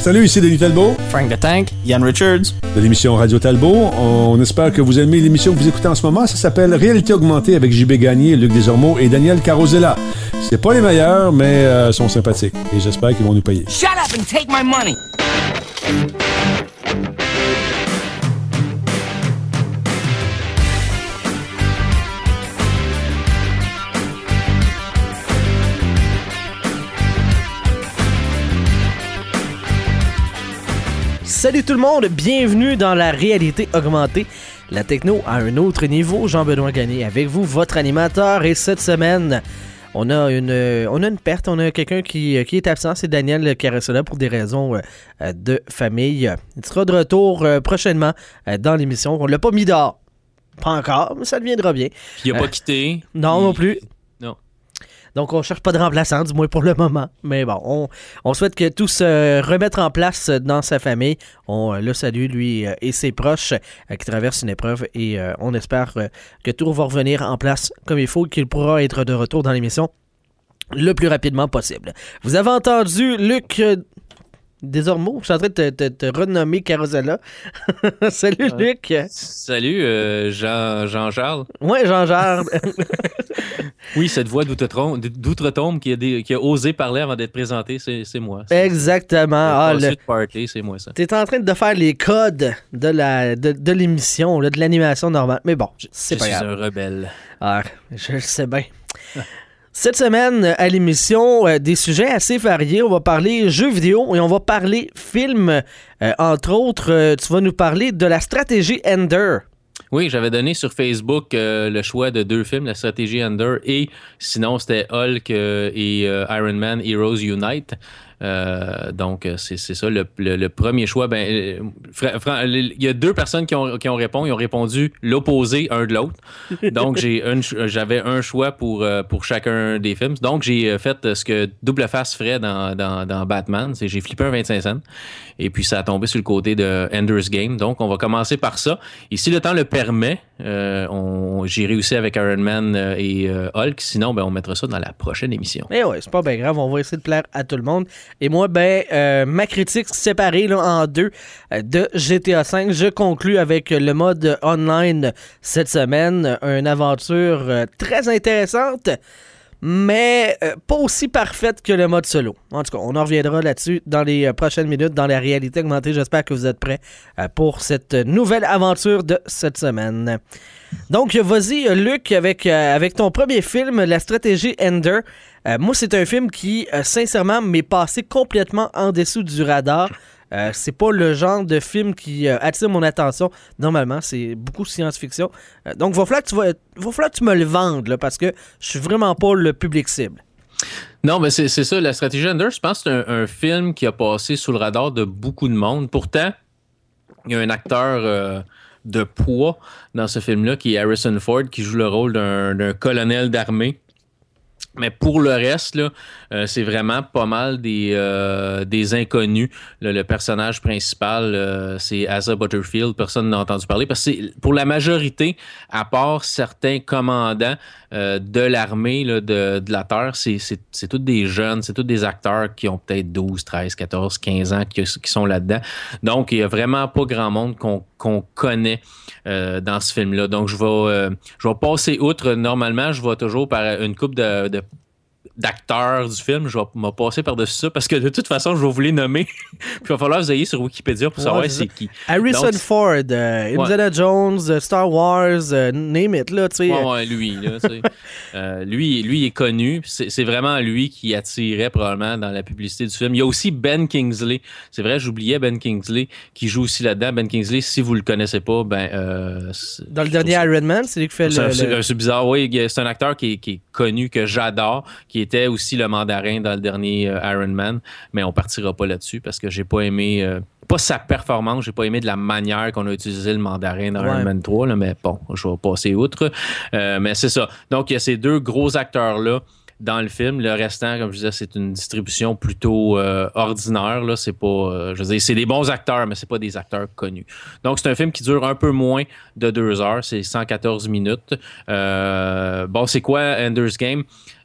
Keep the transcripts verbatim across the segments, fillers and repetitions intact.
Salut, ici Denis Talbot. Frank the Tank. Yann Richards. De l'émission Radio Talbot. On espère que vous aimez l'émission que vous écoutez en ce moment. Ça s'appelle Réalité augmentée avec J B Gagné, Luc Desormeaux et Daniel Carosella. C'est pas les meilleurs, mais euh, sont sympathiques. Et j'espère qu'ils vont nous payer. Shut up and take my money! Salut tout le monde, bienvenue dans la réalité augmentée. La techno à un autre niveau. Jean-Benoît Gagné avec vous, votre animateur. Et cette semaine, on a une, on a une perte. On a quelqu'un qui, qui est absent. C'est Daniel Carosella pour des raisons euh, de famille. Il sera de retour euh, prochainement euh, dans l'émission. On ne l'a pas mis dehors. Pas encore, mais ça deviendra bien. Puis il n'a euh, pas quitté. Non, il... non plus. Non. Donc, on cherche pas de remplaçant, du moins pour le moment. Mais bon, on, on souhaite que tout se remette en place dans sa famille. On le salue, lui et ses proches euh, qui traversent une épreuve. Et euh, on espère euh, que tout va revenir en place comme il faut, qu'il pourra être de retour dans l'émission le plus rapidement possible. Vous avez entendu Luc euh, Desormeaux. Je suis en train de te, te, te renommer Carosella. Salut, euh, Luc. Salut, euh, Jean, Jean-Charles. Oui, Jean-Charles. Oui, cette voix d'outre-tombe qui a, des, qui a osé parler avant d'être présenté, c'est, c'est moi. C'est, Exactement. Ah, le le party, c'est moi ça. Tu es en train de faire les codes de, la, de, de l'émission, là, de l'animation normale. Mais bon, c'est je pas grave. Je suis un rebelle. Ah, je le sais bien. Cette semaine, à l'émission, euh, des sujets assez variés. On va parler jeux vidéo et on va parler films. Euh, entre autres, euh, tu vas nous parler de la stratégie Ender. Oui, j'avais donné sur Facebook euh, le choix de deux films, la stratégie Ender et sinon c'était Hulk euh, et euh, Iron Man Heroes Unite. Euh, donc, c'est, c'est ça, le, le, le premier choix. Ben, euh, fra- fra- il y a deux personnes qui ont, qui ont répondu. Ils ont répondu l'opposé un de l'autre. Donc, j'ai un, j'avais un choix pour, euh, pour chacun des films. Donc, j'ai fait ce que Double Face ferait dans, dans, dans Batman. C'est j'ai flippé un vingt-cinq cents. Et puis, ça a tombé sur le côté de Ender's Game. Donc, on va commencer par ça. Et si le temps le permet, euh, on, j'ai réussi avec Iron Man et euh, Hulk. Sinon, ben, on mettra ça dans la prochaine émission. Eh ouais, c'est pas bien grave. On va essayer de plaire à tout le monde. Et moi, ben, euh, ma critique séparée là, en deux euh, de G T A cinq. Je conclus avec le mode online cette semaine. Une aventure euh, très intéressante, mais euh, pas aussi parfaite que le mode solo. En tout cas, on en reviendra là-dessus dans les euh, prochaines minutes dans la réalité augmentée. J'espère que vous êtes prêts euh, pour cette nouvelle aventure de cette semaine. Donc, vas-y, Luc, avec, euh, avec ton premier film, La stratégie Ender. Euh, moi, c'est un film qui, euh, sincèrement, m'est passé complètement en dessous du radar. Euh, c'est pas le genre de film qui euh, attire mon attention. Normalement, c'est beaucoup science-fiction. Euh, donc, il va falloir que tu vas, va falloir que tu me le vendes, là, parce que je suis vraiment pas le public cible. Non, mais c'est, c'est ça. La stratégie Ender, je pense que c'est un, un film qui a passé sous le radar de beaucoup de monde. Pourtant, il y a un acteur... Euh, de poids dans ce film-là, qui est Harrison Ford, qui joue le rôle d'un, d'un colonel d'armée. Mais pour le reste, là, euh, c'est vraiment pas mal des, euh, des inconnus. Le, le personnage principal, euh, c'est Asa Butterfield. Personne n'a entendu parler. Parce que c'est, pour la majorité, à part certains commandants euh, de l'armée là, de, de la Terre, c'est, c'est, c'est tous des jeunes, c'est tous des acteurs qui ont peut-être douze, treize, quatorze, quinze ans qui, qui sont là-dedans. Donc, il n'y a vraiment pas grand monde qu'on, qu'on connaît euh, dans ce film-là. Donc, je vais, euh, je vais passer outre. Normalement, je vais toujours par une couple de, de d'acteurs du film, je vais me passer par-dessus ça parce que de toute façon, je vais vous les nommer. Puis il va falloir que vous ayez sur Wikipédia pour ouais, savoir c'est, c'est qui. Harrison Donc, Ford, euh, Indiana ouais. Jones, euh, Star Wars, euh, name it, là, tu sais. Ouais, ouais, lui, là, tu sais. euh, lui, lui est connu. C'est, c'est vraiment lui qui attirait probablement dans la publicité du film. Il y a aussi Ben Kingsley. C'est vrai, j'oubliais Ben Kingsley qui joue aussi là-dedans. Ben Kingsley, si vous le connaissez pas, ben... Euh, dans le dernier Iron Man, c'est lui qui fait c'est, le... C'est, le... c'est bizarre, oui. C'est un acteur qui est, qui est connu, que j'adore, qui était aussi le mandarin dans le dernier euh, Iron Man, mais on partira pas là-dessus parce que j'ai pas aimé, euh, pas sa performance, j'ai pas aimé de la manière qu'on a utilisé le mandarin dans ouais. Iron Man trois, là, mais bon, je vais passer outre. Euh, mais c'est ça. Donc, il y a ces deux gros acteurs-là dans le film. Le restant, comme je disais, c'est une distribution plutôt euh, ordinaire. Là. C'est pas, euh, je veux dire, c'est des bons acteurs, mais c'est pas des acteurs connus. Donc, c'est un film qui dure un peu moins de deux heures. C'est cent quatorze minutes. Euh, bon, c'est quoi Ender's Game?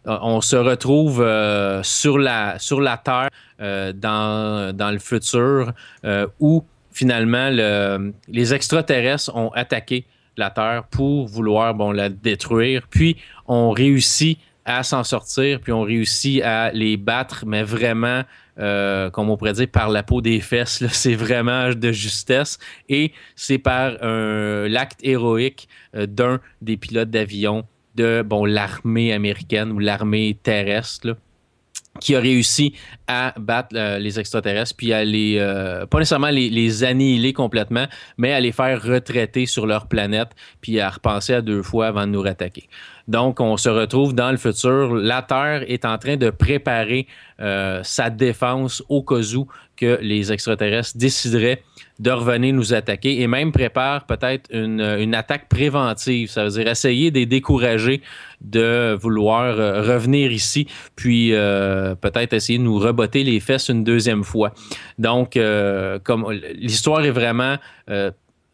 on se retrouve euh, sur, la, sur la Terre euh, dans, dans le futur euh, où finalement le, les extraterrestres ont attaqué la Terre pour vouloir bon, la détruire. Puis on réussit à s'en sortir, puis on réussit à les battre, mais vraiment, euh, comme on pourrait dire, par la peau des fesses. Là, c'est vraiment de justesse. Et c'est par un, l'acte héroïque euh, d'un des pilotes d'avion de bon, l'armée américaine ou l'armée terrestre, là, qui a réussi à battre euh, les extraterrestres, puis à les, euh, pas nécessairement les, les annihiler complètement, mais à les faire retraiter sur leur planète, puis à repenser à deux fois avant de nous rattaquer. Donc, on se retrouve dans le futur. La Terre est en train de préparer euh, sa défense au cas où que les extraterrestres décideraient de revenir nous attaquer et même prépare peut-être une, une attaque préventive. Ça veut dire essayer de les décourager de vouloir euh, revenir ici, puis euh, peut-être essayer de nous rebotter les fesses une deuxième fois. Donc, euh, comme l'histoire est vraiment euh,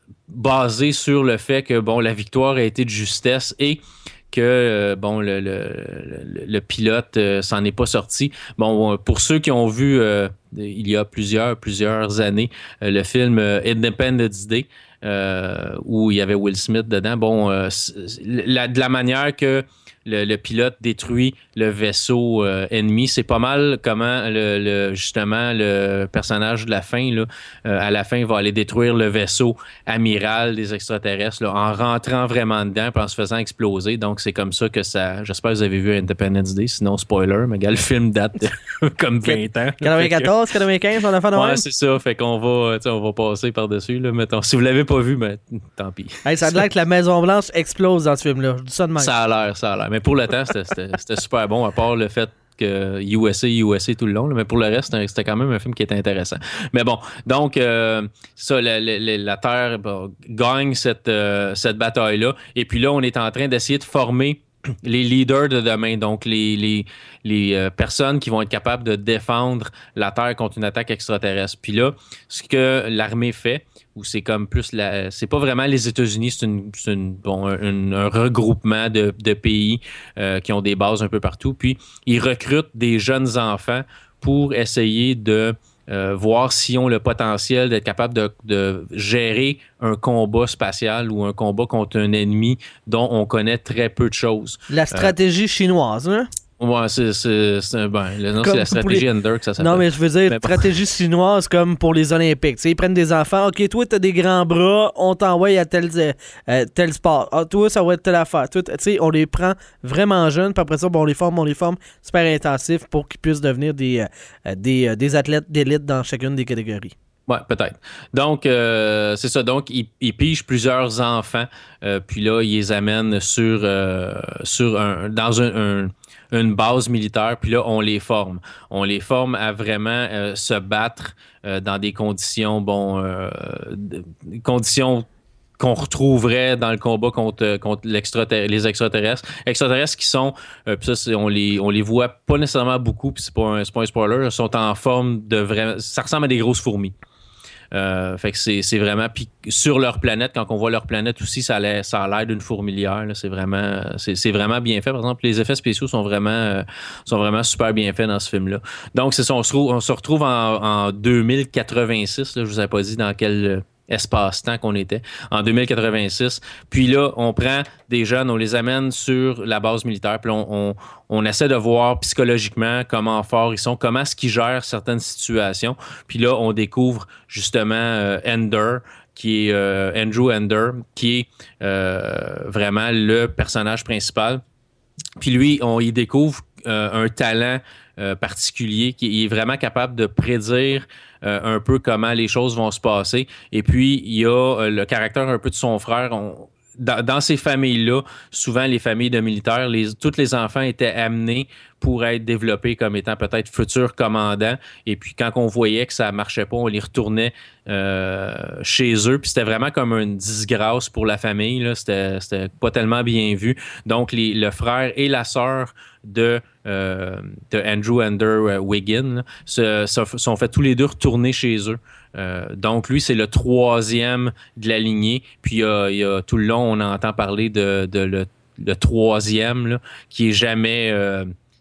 basée sur le fait que bon, la victoire a été de justesse et que euh, bon, le, le, le, le pilote euh, s'en est pas sorti. Bon, pour ceux qui ont vu euh, il y a plusieurs, plusieurs années euh, le film euh, Independence Day, euh, où il y avait Will Smith dedans, bon, euh, la, de la manière que le, le pilote détruit le vaisseau euh, ennemi, c'est pas mal comment le, le, justement le personnage de la fin, là, euh, à la fin, va aller détruire le vaisseau amiral des extraterrestres là, en rentrant vraiment dedans et en se faisant exploser. Donc, c'est comme ça que ça... J'espère que vous avez vu Independence Day, sinon spoiler, mais gars, le film date de comme vingt ans. quatre-vingt-quatorze, quatre-vingt-quinze, on a fait de ouais, même. c'est ça. Fait qu'on va, on va passer par-dessus. Là, mettons. Si vous l'avez pas vu, ben, tant pis. Hey, ça a l'air que la Maison-Blanche explose dans ce film-là. Je dis ça de même. Ça a l'air, ça a l'air. Mais pour le temps, c'était, c'était, c'était super bon, à part le fait que U S A, U S A tout le long. Là, mais pour le reste, c'était quand même un film qui était intéressant. Mais bon, donc, euh, ça, la, la, la Terre bon, gagne cette, euh, cette bataille-là. Et puis là, on est en train d'essayer de former les leaders de demain, donc les, les, les euh, personnes qui vont être capables de défendre la Terre contre une attaque extraterrestre. Puis là, ce que l'armée fait, ou c'est comme plus la, c'est pas vraiment les États-Unis, c'est, une, c'est une, bon, un, un regroupement de, de pays euh, qui ont des bases un peu partout. Puis ils recrutent des jeunes enfants pour essayer de Euh, voir s'ils ont le potentiel d'être capable de, de gérer un combat spatial ou un combat contre un ennemi dont on connaît très peu de choses. La stratégie euh, chinoise, hein? Ouais, c'est, c'est, c'est, ben, le nom, c'est la stratégie les... Ender que ça s'appelle. Non, mais je veux dire, mais stratégie bon. chinoise comme pour les Olympiques. T'sais, ils prennent des enfants. OK, toi, t'as des grands bras, on t'envoie à tel, euh, tel sport. Ah, toi, ça va être telle affaire. Toi, on les prend vraiment jeunes, puis après ça, bon, on les forme, on les forme super intensif pour qu'ils puissent devenir des, euh, des, euh, des athlètes d'élite dans chacune des catégories. Oui, peut-être. Donc, euh, c'est ça. Donc, ils, ils pigent plusieurs enfants, euh, puis là, ils les amènent sur, euh, sur un, dans un, un, une base militaire, puis là, on les forme. On les forme à vraiment euh, se battre euh, dans des conditions, bon, euh, des conditions qu'on retrouverait dans le combat contre, contre l'extraterrestre, les extraterrestres. Extraterrestres qui sont, euh, puis ça, c'est, on, les, on les voit pas nécessairement beaucoup, puis c'est pas un, c'est pas un spoiler, ils sont en forme de vraiment... Ça ressemble à des grosses fourmis. Euh, fait que c'est, c'est vraiment... Puis sur leur planète, quand on voit leur planète aussi, ça a l'air, ça a l'air d'une fourmilière. Là, c'est, vraiment, c'est, c'est vraiment bien fait. Par exemple, les effets spéciaux sont vraiment, euh, sont vraiment super bien faits dans ce film-là. Donc, c'est ça, on se, retrouve, on se retrouve en, en deux mille quatre-vingt-six. Là, je vous avais pas dit dans quel... espace-temps qu'on était, en deux mille quatre-vingt-six. Puis là, on prend des jeunes, on les amène sur la base militaire, puis on, on, on essaie de voir psychologiquement comment forts ils sont, comment est-ce qu'ils gèrent certaines situations. Puis là, on découvre justement euh, Ender, qui est euh, Andrew Ender, qui est euh, vraiment le personnage principal. Puis lui, on y découvre euh, un talent Euh, particulier, qui est vraiment capable de prédire euh, un peu comment les choses vont se passer. Et puis, il y a euh, le caractère un peu de son frère. On, dans, dans ces familles-là, souvent les familles de militaires, les, tous les enfants étaient amenés pour être développés comme étant peut-être futurs commandants. Et puis, quand on voyait que ça ne marchait pas, on les retournait euh, chez eux. Puis, c'était vraiment comme une disgrâce pour la famille. Là. C'était, c'était pas tellement bien vu. Donc, les, le frère et la sœur de, euh, de Andrew Ender Wiggin là, se, se sont fait tous les deux retourner chez eux. Euh, donc, lui, c'est le troisième de la lignée. Puis, euh, il y a, tout le long, on entend parler de, de le, le troisième là, qui est jamais... Euh,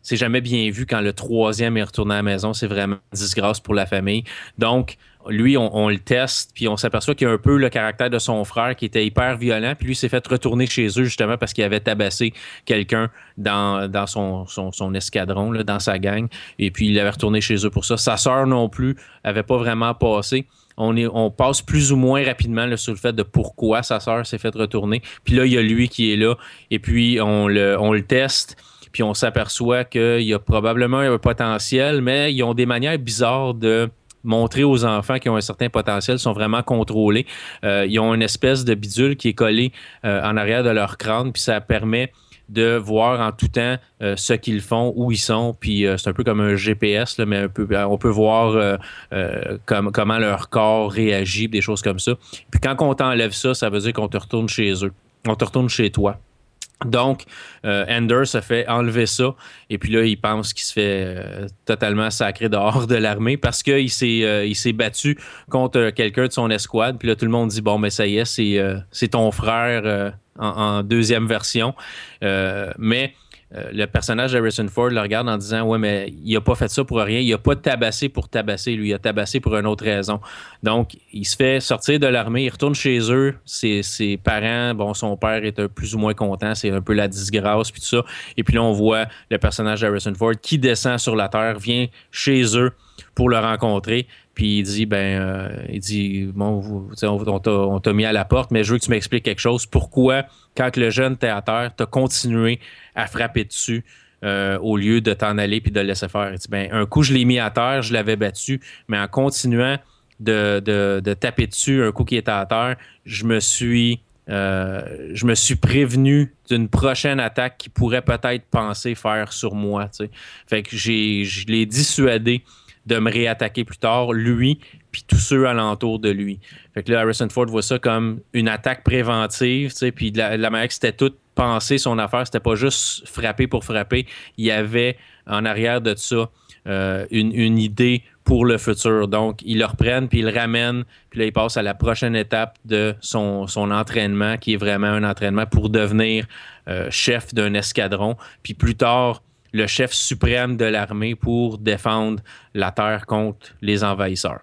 c'est jamais bien vu quand le troisième est retourné à la maison. C'est vraiment une disgrâce pour la famille. Donc, lui, on, on le teste, puis on s'aperçoit qu'il y a un peu le caractère de son frère qui était hyper violent, puis lui s'est fait retourner chez eux justement parce qu'il avait tabassé quelqu'un dans, dans son, son, son escadron, là, dans sa gang, et puis il avait retourné chez eux pour ça. Sa sœur non plus avait pas vraiment passé. On, est, on passe plus ou moins rapidement là, sur le fait de pourquoi sa sœur s'est fait retourner. Puis là, il y a lui qui est là, et puis on le, on le teste, puis on s'aperçoit qu'il y a probablement un potentiel, mais ils ont des manières bizarres de montrer aux enfants qui ont un certain potentiel, sont vraiment contrôlés. Euh, ils ont une espèce de bidule qui est collée euh, en arrière de leur crâne, puis ça permet de voir en tout temps euh, ce qu'ils font, où ils sont, puis euh, c'est un peu comme un G P S, là, mais un peu, on peut voir euh, euh, comme, comment leur corps réagit, des choses comme ça. Puis quand on t'enlève ça, ça veut dire qu'on te retourne chez eux, on te retourne chez toi. Donc, euh, Ender se fait enlever ça et puis là, il pense qu'il se fait euh, totalement sacrer dehors de l'armée parce qu'il s'est, euh, il s'est battu contre quelqu'un de son escouade. Puis là, tout le monde dit, bon, mais ça y est, c'est, euh, c'est ton frère euh, en, en deuxième version. Euh, mais euh, le personnage d'Harrison Ford le regarde en disant, ouais, mais il a pas fait ça pour rien. Il a pas tabassé pour tabasser, lui. Il a tabassé pour une autre raison. Donc, il se fait sortir de l'armée, il retourne chez eux. Ses, ses parents, bon, son père est un plus ou moins content. C'est un peu la disgrâce, puis tout ça. Et puis là, on voit le personnage d'Harrison Ford qui descend sur la terre, vient chez eux pour le rencontrer. Puis il dit, ben, euh, il dit, bon, vous, on, on, t'a, on t'a mis à la porte, mais je veux que tu m'expliques quelque chose. Pourquoi, quand le jeune était à terre, t'as continué à frapper dessus euh, au lieu de t'en aller puis de le laisser faire? Il dit, ben, un coup, je l'ai mis à terre, je l'avais battu, mais en continuant de, de, de taper dessus un coup qui était à terre, je me suis, euh, je me suis prévenu d'une prochaine attaque qu'il pourrait peut-être penser faire sur moi. T'sais. Fait que j'ai, je l'ai dissuadé de me réattaquer plus tard, lui, puis tous ceux alentour de lui. Fait que là, Harrison Ford voit ça comme une attaque préventive, tu sais, puis de la, de la manière que c'était tout pensé, son affaire, c'était pas juste frapper pour frapper. Il y avait en arrière de ça euh, une, une idée pour le futur. Donc, ils le reprennent, puis ils le ramènent, puis là, ils passent à la prochaine étape de son, son entraînement, qui est vraiment un entraînement pour devenir euh, chef d'un escadron. Puis plus tard, le chef suprême de l'armée pour défendre la Terre contre les envahisseurs.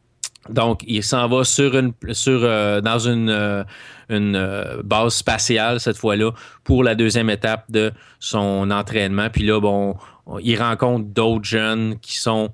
Donc, il s'en va sur une, sur, euh, dans une, euh, une euh, base spatiale, cette fois-là, pour la deuxième étape de son entraînement. Puis là, bon, il rencontre d'autres jeunes qui sont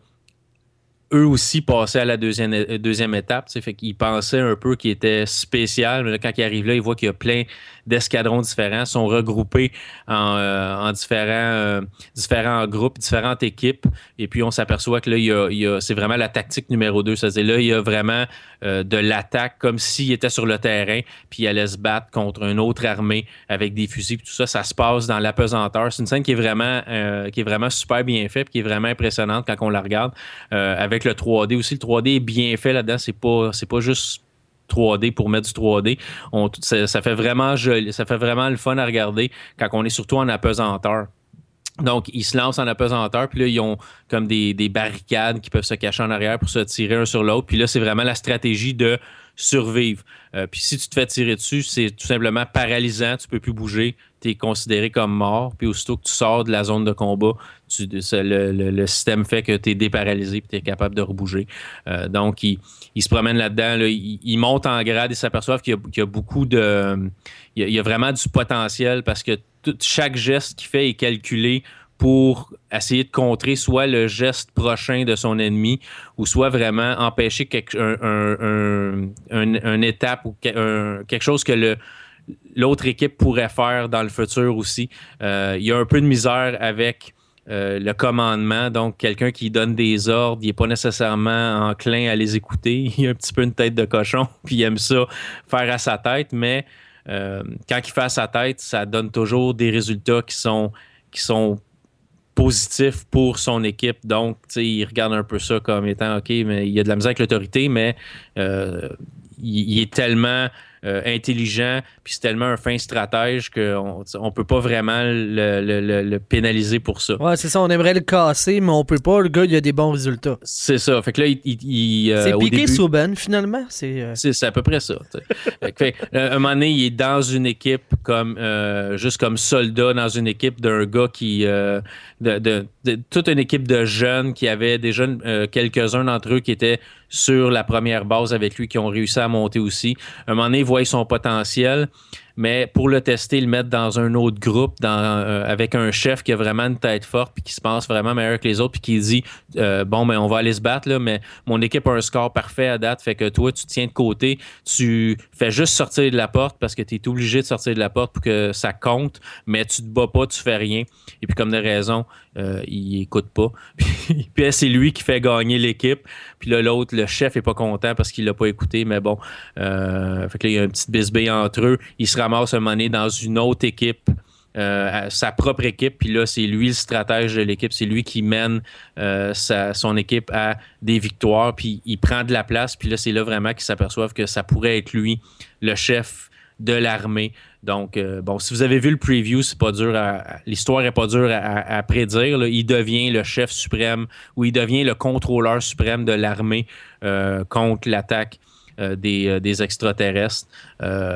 eux aussi passés à la deuxième, deuxième étape. Fait qu'il pensait un peu qu'il était spécial, mais là, quand il arrive là, il voit qu'il y a plein d'escadrons différents, sont regroupés en, euh, en différents, euh, différents groupes, différentes équipes. Et puis, on s'aperçoit que là, il y a, il y a, c'est vraiment la tactique numéro deux. C'est-à-dire là, il y a vraiment euh, de l'attaque comme s'il était sur le terrain, puis il allait se battre contre une autre armée avec des fusils. Puis tout ça, ça se passe dans l'apesanteur. C'est une scène qui est vraiment, euh, qui est vraiment super bien faite, puis qui est vraiment impressionnante quand on la regarde. Euh, avec le trois D aussi, le trois D est bien fait là-dedans. C'est pas, c'est pas juste trois D pour mettre du trois D. On, ça, ça fait vraiment joli, ça fait vraiment le fun à regarder quand on est surtout en apesanteur. Donc, ils se lancent en apesanteur, puis là, ils ont comme des, des barricades qui peuvent se cacher en arrière pour se tirer un sur l'autre. Puis là, c'est vraiment la stratégie de survivre. Euh, puis si tu te fais tirer dessus, c'est tout simplement paralysant, tu peux plus bouger, tu es considéré comme mort. Puis aussitôt que tu sors de la zone de combat, tu, le, le, le système fait que tu es déparalysé et tu es capable de rebouger. Euh, donc, ils il se promènent là-dedans, là, ils, ils montent en grade et s'aperçoivent qu'il y a, qu'il y a beaucoup de... Il y a, il y a vraiment du potentiel parce que tout, chaque geste qu'il fait est calculé pour essayer de contrer soit le geste prochain de son ennemi ou soit vraiment empêcher quelque, un, un, un, un, une étape ou un, quelque chose que le, l'autre équipe pourrait faire dans le futur aussi. Euh, il y a un peu de misère avec euh, le commandement, donc quelqu'un qui donne des ordres, il n'est pas nécessairement enclin à les écouter. Il a un petit peu une tête de cochon, puis il aime ça faire à sa tête, mais euh, quand il fait à sa tête, ça donne toujours des résultats qui sont, qui sont positif pour son équipe. Donc, tu sais, il regarde un peu ça comme étant OK, mais il y a de la misère avec l'autorité, mais euh, il, il est tellement euh, intelligent, puis c'est tellement un fin stratège qu'on on peut pas vraiment le, le, le, le pénaliser pour ça. Ouais, c'est ça, on aimerait le casser, mais on peut pas. Le gars, il a des bons résultats. C'est ça. Fait que là, il... il, il euh, c'est piqué début, Souben, finalement. C'est, euh... c'est, c'est à peu près ça. Fait que, fait, un moment donné, il est dans une équipe comme euh, juste comme soldat dans une équipe d'un gars qui... Euh, de, de, de, toute une équipe de jeunes qui avaient déjà euh, quelques-uns d'entre eux qui étaient sur la première base avec lui, qui ont réussi à monter aussi. À un moment donné, ils voient son potentiel, mais pour le tester, ils le mettent dans un autre groupe, dans, euh, avec un chef qui a vraiment une tête forte, puis qui se pense vraiment meilleur que les autres, puis qui dit euh, bon, ben, on va aller se battre, là, mais mon équipe a un score parfait à date, fait que toi, tu tiens de côté, tu fais juste sortir de la porte parce que tu es obligé de sortir de la porte pour que ça compte, mais tu te bats pas, tu fais rien. Et puis, comme de raison, euh, il écoute pas. Puis, puis c'est lui qui fait gagner l'équipe, puis là, l'autre, le chef est pas content parce qu'il l'a pas écouté, mais bon, euh, fait que là, il y a une petite bisbille entre eux. Il se ramasse un moment donné dans une autre équipe, euh, sa propre équipe, puis là, c'est lui le stratège de l'équipe, c'est lui qui mène euh, sa, son équipe à des victoires, puis il prend de la place, puis là, c'est là vraiment qu'ils s'aperçoivent que ça pourrait être lui, le chef de l'armée. Donc, euh, bon, si vous avez vu le preview, c'est pas dur à, à, l'histoire est pas dure à, à, à prédire, là. Il devient le chef suprême ou il devient le contrôleur suprême de l'armée euh, contre l'attaque euh, des, euh, des extraterrestres. Euh,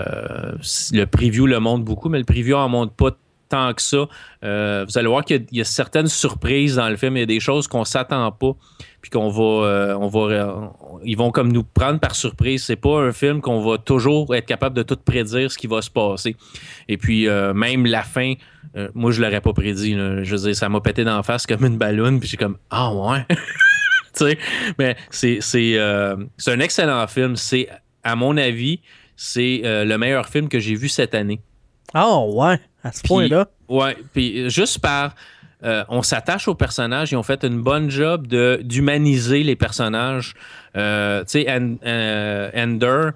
le preview le montre beaucoup, mais le preview en montre pas tant que ça. Euh, vous allez voir qu'il y a, il y a certaines surprises dans le film. Il y a des choses qu'on s'attend pas, puis qu'on va, euh, on va, euh, ils vont comme nous prendre par surprise. C'est pas un film qu'on va toujours être capable de tout prédire ce qui va se passer. Et puis euh, même la fin, euh, moi je l'aurais pas prédit. Là. Je veux dire, ça m'a pété d'en face comme une balloune, puis j'ai comme ah ouais. Tu sais, mais c'est c'est euh, c'est un excellent film. C'est à mon avis, c'est euh, le meilleur film que j'ai vu cette année. Oh ouais, à ce Puis, point-là. Ouais, puis juste par euh, on s'attache aux personnages, ils ont fait une bonne job de d'humaniser les personnages. Euh, tu sais, And, euh, Ender,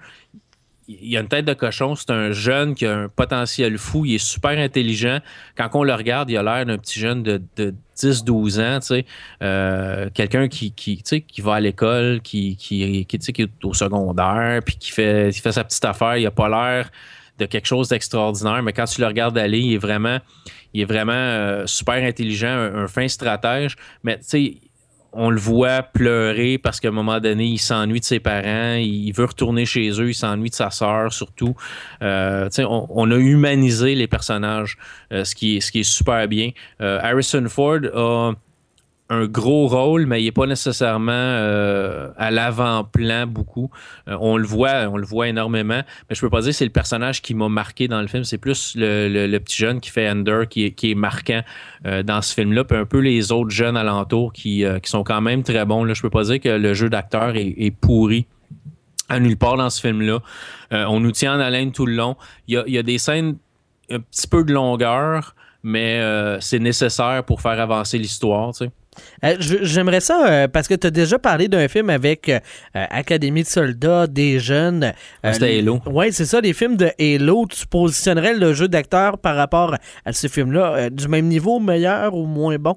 il a une tête de cochon, c'est un jeune qui a un potentiel fou, il est super intelligent. Quand on le regarde, il a l'air d'un petit jeune de, de dix douze ans, tu sais, euh, quelqu'un qui, qui, tu sais, qui va à l'école, qui, qui, qui, tu sais, qui est au secondaire, puis qui fait, qui fait sa petite affaire, il a pas l'air de quelque chose d'extraordinaire, mais quand tu le regardes aller, il est vraiment, il est vraiment euh, super intelligent, un, un fin stratège, mais tu sais, on le voit pleurer parce qu'à un moment donné, il s'ennuie de ses parents, il veut retourner chez eux, il s'ennuie de sa sœur surtout. Euh, tu sais, on, on a humanisé les personnages, euh, ce, qui est, ce qui est super bien. Euh, Harrison Ford a un gros rôle, mais il n'est pas nécessairement euh, à l'avant-plan beaucoup. Euh, on le voit, on le voit énormément, mais je peux pas dire que c'est le personnage qui m'a marqué dans le film. C'est plus le, le, le petit jeune qui fait Ender qui est, qui est marquant euh, dans ce film-là, puis un peu les autres jeunes alentours qui, euh, qui sont quand même très bons. Là, je peux pas dire que le jeu d'acteur est, est pourri à nulle part dans ce film-là. Euh, on nous tient en haleine tout le long. Il y a, il y a des scènes un petit peu de longueur, mais euh, c'est nécessaire pour faire avancer l'histoire, tu sais. Euh, j'aimerais ça, euh, parce que tu as déjà parlé d'un film avec euh, Académie de soldats, des jeunes. Euh, C'était Halo. Oui, c'est ça, les films de Halo. Tu positionnerais le jeu d'acteur par rapport à ce film-là euh, du même niveau, meilleur ou moins bon?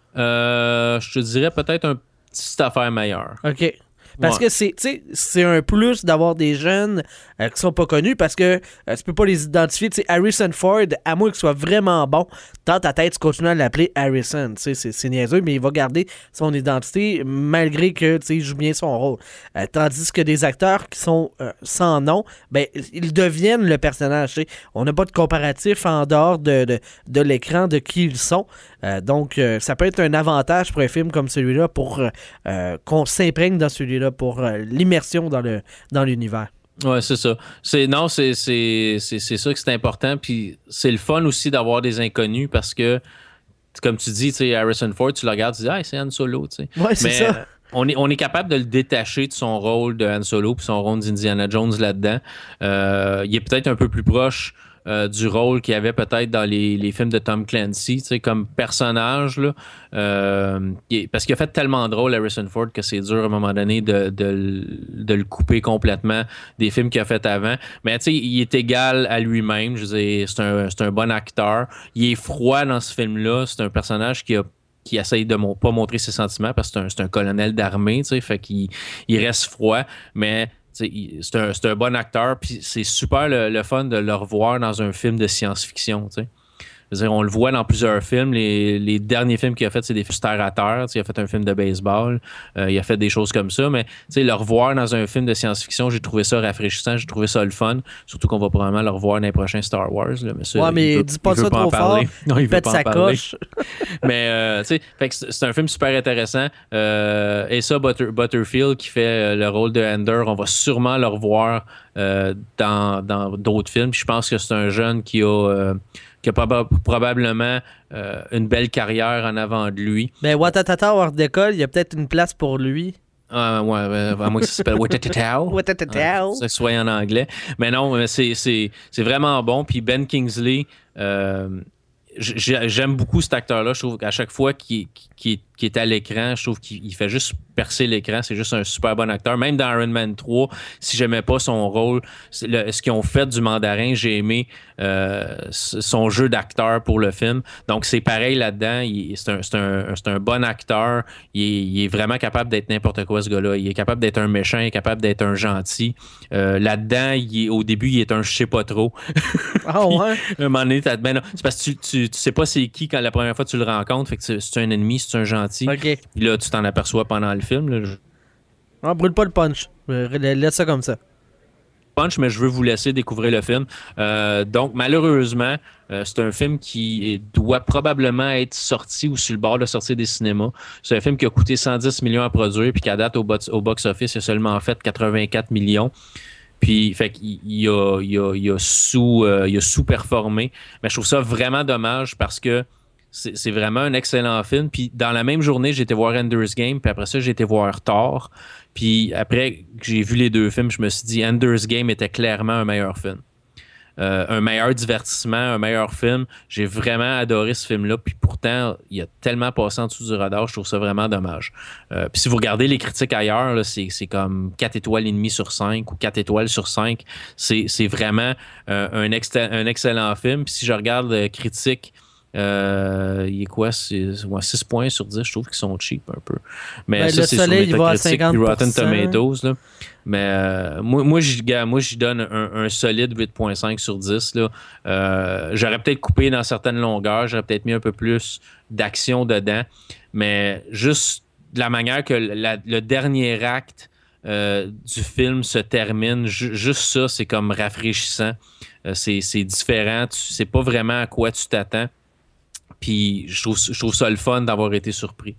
Euh, je te dirais peut-être un petit affaire meilleure. OK. Parce ouais. que c'est, c'est un plus d'avoir des jeunes euh, qui sont pas connus parce que euh, tu peux pas les identifier. T'sais, Harrison Ford, à moins qu'il soit vraiment bon, dans ta tête, tu continues à l'appeler Harrison. C'est, c'est niaiseux, mais il va garder son identité malgré que il joue bien son rôle. Euh, tandis que des acteurs qui sont euh, sans nom, ben ils deviennent le personnage. T'sais. On n'a pas de comparatif en dehors de, de, de l'écran de qui ils sont. Euh, donc, euh, ça peut être un avantage pour un film comme celui-là pour euh, qu'on s'imprègne dans celui-là, pour euh, l'immersion dans le dans l'univers. Ouais, c'est ça. C'est, non, c'est, c'est, c'est, c'est ça que c'est important. Puis c'est le fun aussi d'avoir des inconnus parce que, comme tu dis, tu sais, Harrison Ford, tu le regardes, tu dis, ah, c'est Han Solo, tu sais. Ouais, c'est Mais, ça. On est, on est capable de le détacher de son rôle de Han Solo puis son rôle d'Indiana Jones là-dedans. Euh, il est peut-être un peu plus proche Euh, du rôle qu'il y avait peut-être dans les, les films de Tom Clancy, tu sais, comme personnage, là, euh, est, parce qu'il a fait tellement de rôles, Harrison Ford, que c'est dur à un moment donné de, de, de le couper complètement des films qu'il a fait avant. Mais tu sais, il est égal à lui-même. Je veux dire, c'est un, c'est un bon acteur. Il est froid dans ce film-là. C'est un personnage qui a qui essaye de mo- pas montrer ses sentiments parce que c'est un, c'est un colonel d'armée, tu sais, fait qu'il il reste froid, mais il, c'est, un, c'est un bon acteur, puis c'est super le, le fun de le revoir dans un film de science-fiction. T'sais. Je veux dire, on le voit dans plusieurs films. Les, les derniers films qu'il a fait, c'est des films terre à terre. Il a fait un film de baseball. Euh, il a fait des choses comme ça. Mais le revoir dans un film de science-fiction, j'ai trouvé ça rafraîchissant. J'ai trouvé ça le fun. Surtout qu'on va probablement le revoir dans les prochains Star Wars. Là. Mais ça, ouais, mais veut, dis pas ça pas trop fort. Non, il, il pète sa coche. mais euh, tu sais, c'est, c'est un film super intéressant. Euh, Asa Butter, Butterfield qui fait le rôle de Ender, on va sûrement le revoir euh, dans, dans d'autres films. Puis je pense que c'est un jeune qui a... Euh, qui a proba- probablement euh, une belle carrière en avant de lui. Ben, Watatata hors d'école, il y a peut-être une place pour lui. Ah, ouais, à moins que ça s'appelle Watatatao. Watatatao. Ouais, ça soit en anglais. Mais non, c'est, c'est, c'est vraiment bon. Puis Ben Kingsley, euh, j'aime beaucoup cet acteur-là. Je trouve qu'à chaque fois qu'il, qu'il, qu'il est à l'écran, je trouve qu'il fait juste percer l'écran. C'est juste un super bon acteur. Même dans Iron Man trois, si j'aimais pas son rôle, le, ce qu'ils ont fait du mandarin, j'ai aimé euh, son jeu d'acteur pour le film. Donc, c'est pareil là-dedans. Il, c'est, un, c'est, un, c'est un bon acteur. Il est, il est vraiment capable d'être n'importe quoi, ce gars-là. Il est capable d'être un méchant, il est capable d'être un gentil. Euh, là-dedans, il est, au début, il est un je sais pas trop. Ah ouais? Puis, un moment donné, ben non, c'est parce que tu, tu, tu sais pas c'est qui quand la première fois tu le rencontres. Fait que c'est, c'est un ennemi, c'est un gentil. OK. Puis là, tu t'en aperçois pendant le film. Là, je... Ah, brûle pas le punch. Laisse ça comme ça. Punch, mais je veux vous laisser découvrir le film. Euh, donc, malheureusement, euh, c'est un film qui doit probablement être sorti ou sur le bord de sortir des cinémas. C'est un film qui a coûté cent dix millions à produire, puis qu'à date, au, bo- au box-office, il a seulement fait quatre-vingt-quatre millions. Puis, fait qu'il il a, il a, il a sous, euh, il a sous-performé. Mais je trouve ça vraiment dommage parce que C'est, c'est vraiment un excellent film. Puis dans la même journée, j'ai été voir Ender's Game, puis après ça, j'ai été voir Thor. Puis après que j'ai vu les deux films, je me suis dit Ender's Game était clairement un meilleur film. Euh, un meilleur divertissement, un meilleur film. J'ai vraiment adoré ce film-là. Puis pourtant, il a tellement passé en dessous du radar, je trouve ça vraiment dommage. Euh, puis si vous regardez les critiques ailleurs, là, c'est, c'est comme quatre étoiles et demie sur cinq ou quatre étoiles sur cinq. C'est, c'est vraiment euh, un, ex- un excellent film. Puis si je regarde les critiques, Euh, il est quoi? C'est, ouais, six points sur dix, je trouve qu'ils sont cheap un peu. Mais ben, ça, le c'est soleil, sur Metacritic et Rotten cinquante pour cent. Tomatoes. Là. Mais euh, moi, moi, j'y, moi, j'y donne un, un solide huit virgule cinq sur dix. Là. Euh, j'aurais peut-être coupé dans certaines longueurs, j'aurais peut-être mis un peu plus d'action dedans. Mais juste de la manière que la, le dernier acte euh, du film se termine, ju- juste ça, c'est comme rafraîchissant. Euh, c'est, c'est différent. Tu sais pas vraiment à quoi tu t'attends. Puis je trouve, je trouve ça le fun d'avoir été surpris.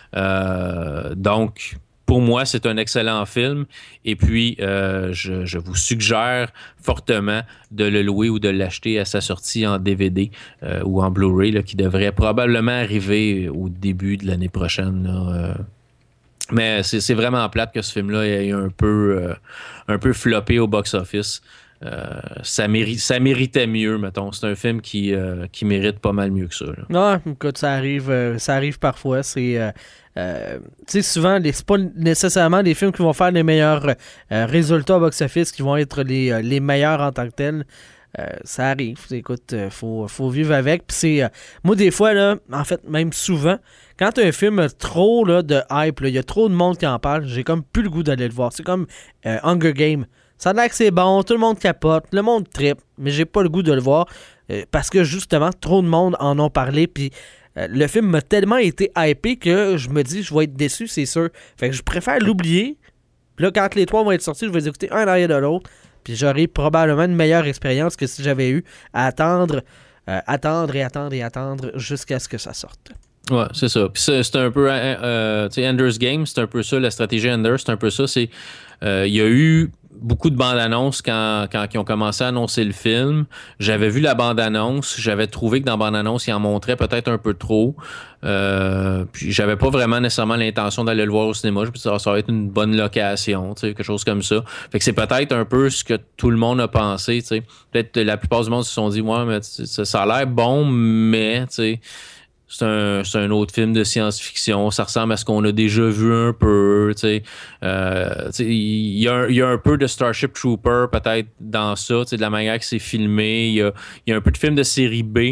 Euh, donc, pour moi, c'est un excellent film. Et puis, euh, je, je vous suggère fortement de le louer ou de l'acheter à sa sortie en D V D euh, ou en Blu-ray, là, qui devrait probablement arriver au début de l'année prochaine. Là, euh. Mais c'est, c'est vraiment plate que ce film-là ait un peu, euh, un peu floppé au box-office. Euh, ça, méri- ça méritait mieux, mettons. C'est un film qui, euh, qui mérite pas mal mieux que ça. Là. Non, écoute, ça arrive, euh, ça arrive parfois. C'est, euh, euh, tu sais, souvent, les, c'est pas nécessairement les films qui vont faire les meilleurs euh, résultats au box-office qui vont être les, euh, les meilleurs en tant que tels. Euh, ça arrive. Écoute, euh, faut, faut vivre avec. Puis c'est, euh, moi, des fois, là, en fait, même souvent, quand un film a trop là, de hype, il y a trop de monde qui en parle, j'ai comme plus le goût d'aller le voir. C'est comme euh, Hunger Games. Ça a l'air que c'est bon, tout le monde capote, le monde trippe, mais j'ai pas le goût de le voir euh, parce que justement, trop de monde en ont parlé, puis euh, le film m'a tellement été hypé que je me dis, je vais être déçu, c'est sûr. Fait que je préfère l'oublier. Puis là, quand les trois vont être sortis, je vais les écouter un derrière de l'autre, puis j'aurai probablement une meilleure expérience que si j'avais eu à attendre, euh, attendre et attendre et attendre jusqu'à ce que ça sorte. Ouais, c'est ça. Puis c'est, c'est un peu, euh, tu sais, Ender's Game, c'est un peu ça, la stratégie Ender, c'est un peu ça. C'est, euh, il y a eu beaucoup de bandes-annonces quand, quand ils ont commencé à annoncer le film. J'avais vu la bande-annonce, j'avais trouvé que dans la bande-annonce, ils en montraient peut-être un peu trop. Euh, puis j'avais pas vraiment nécessairement l'intention d'aller le voir au cinéma. Je me suis dit, ça va être une bonne location, tu sais, quelque chose comme ça. Fait que c'est peut-être un peu ce que tout le monde a pensé, tu sais. Peut-être la plupart du monde se sont dit, ouais, mais ça, ça a l'air bon, mais, tu sais, C'est un, c'est un autre film de science-fiction. Ça ressemble à ce qu'on a déjà vu un peu. Tu sais. Euh, tu sais, il y, a un, il y a un peu de Starship Trooper peut-être dans ça, tu sais, de la manière que c'est filmé. Il y a, il y a un peu de film de série B.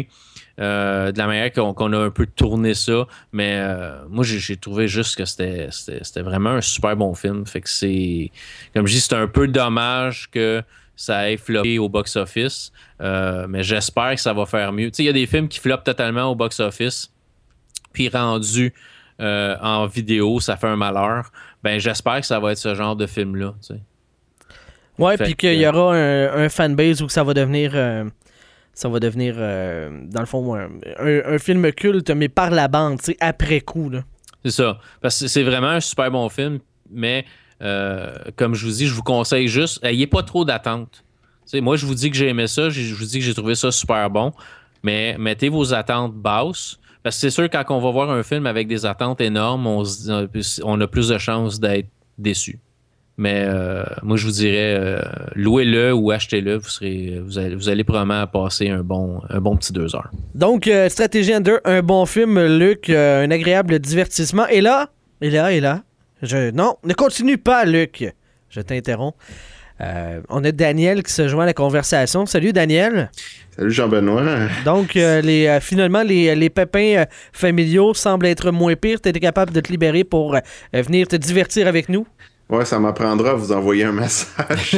euh, de la manière qu'on, qu'on a un peu tourné ça. Mais euh, moi, j'ai, j'ai trouvé juste que c'était, c'était, c'était vraiment un super bon film. Fait que c'est, comme je dis, c'est un peu dommage que ça ait floppé au box-office. Euh, mais j'espère que ça va faire mieux. Tu sais, il y a des films qui floppent totalement au box-office, puis rendus euh, en vidéo, ça fait un malheur. Ben, j'espère que ça va être ce genre de film-là, tu sais. Ouais, Fait puis que- qu'il y aura un, un fanbase où ça va devenir, euh, ça va devenir, euh, dans le fond, un, un- un film culte, mais par la bande, tu sais, après coup, là. C'est ça. Parce que c'est vraiment un super bon film, mais euh, comme je vous dis, je vous conseille juste, ayez pas trop d'attentes. Tu sais, moi, je vous dis que j'ai aimé ça, je vous dis que j'ai trouvé ça super bon, mais mettez vos attentes basses. Parce que c'est sûr, quand on va voir un film avec des attentes énormes, on, se dit- on a plus de chances d'être déçu. Mais euh, moi, je vous dirais, euh, louez-le ou achetez-le. Vous, serez, vous, allez, vous allez probablement passer un bon, un bon petit deux heures. Donc, euh, Stratégie Ender, un bon film, Luc, euh, un agréable divertissement. Et là, et là, et là, je, non, ne continue pas, Luc. Je t'interromps. Euh, on a Daniel qui se joint à la conversation. Salut, Daniel. Salut Jean-Benoît. Donc, euh, les, euh, finalement, les, les pépins euh, familiaux semblent être moins pires. Tu étais capable de te libérer pour euh, venir te divertir avec nous. Ouais, ça m'apprendra à vous envoyer un message.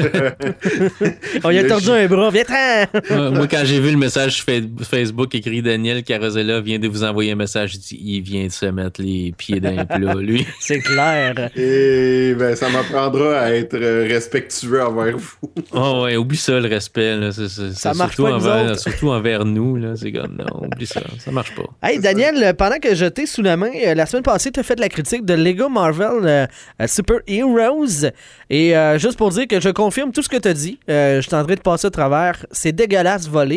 On y a tordu un bras. Viens-t'en! Euh, moi, quand j'ai vu le message sur fa- Facebook écrit Daniel Carosella vient de vous envoyer un message, je dis, il vient de se mettre les pieds d'un plat, lui. C'est clair. Et ben, ça m'apprendra à être euh, respectueux envers vous. Oh ouais, oublie ça le respect. Là. C'est, c'est, Ça c'est marche surtout pas, nous envers, autres. surtout envers nous. Là. C'est comme, non, oublie ça. Ça marche pas. Hey, Daniel, pendant que je t'ai sous la main, euh, la semaine passée, tu as fait de la critique de Lego Marvel euh, euh, Super Heroes. Et euh, juste pour dire que je confirme tout ce que tu as dit, euh, je tenterai de passer au travers. C'est dégueulasse volé.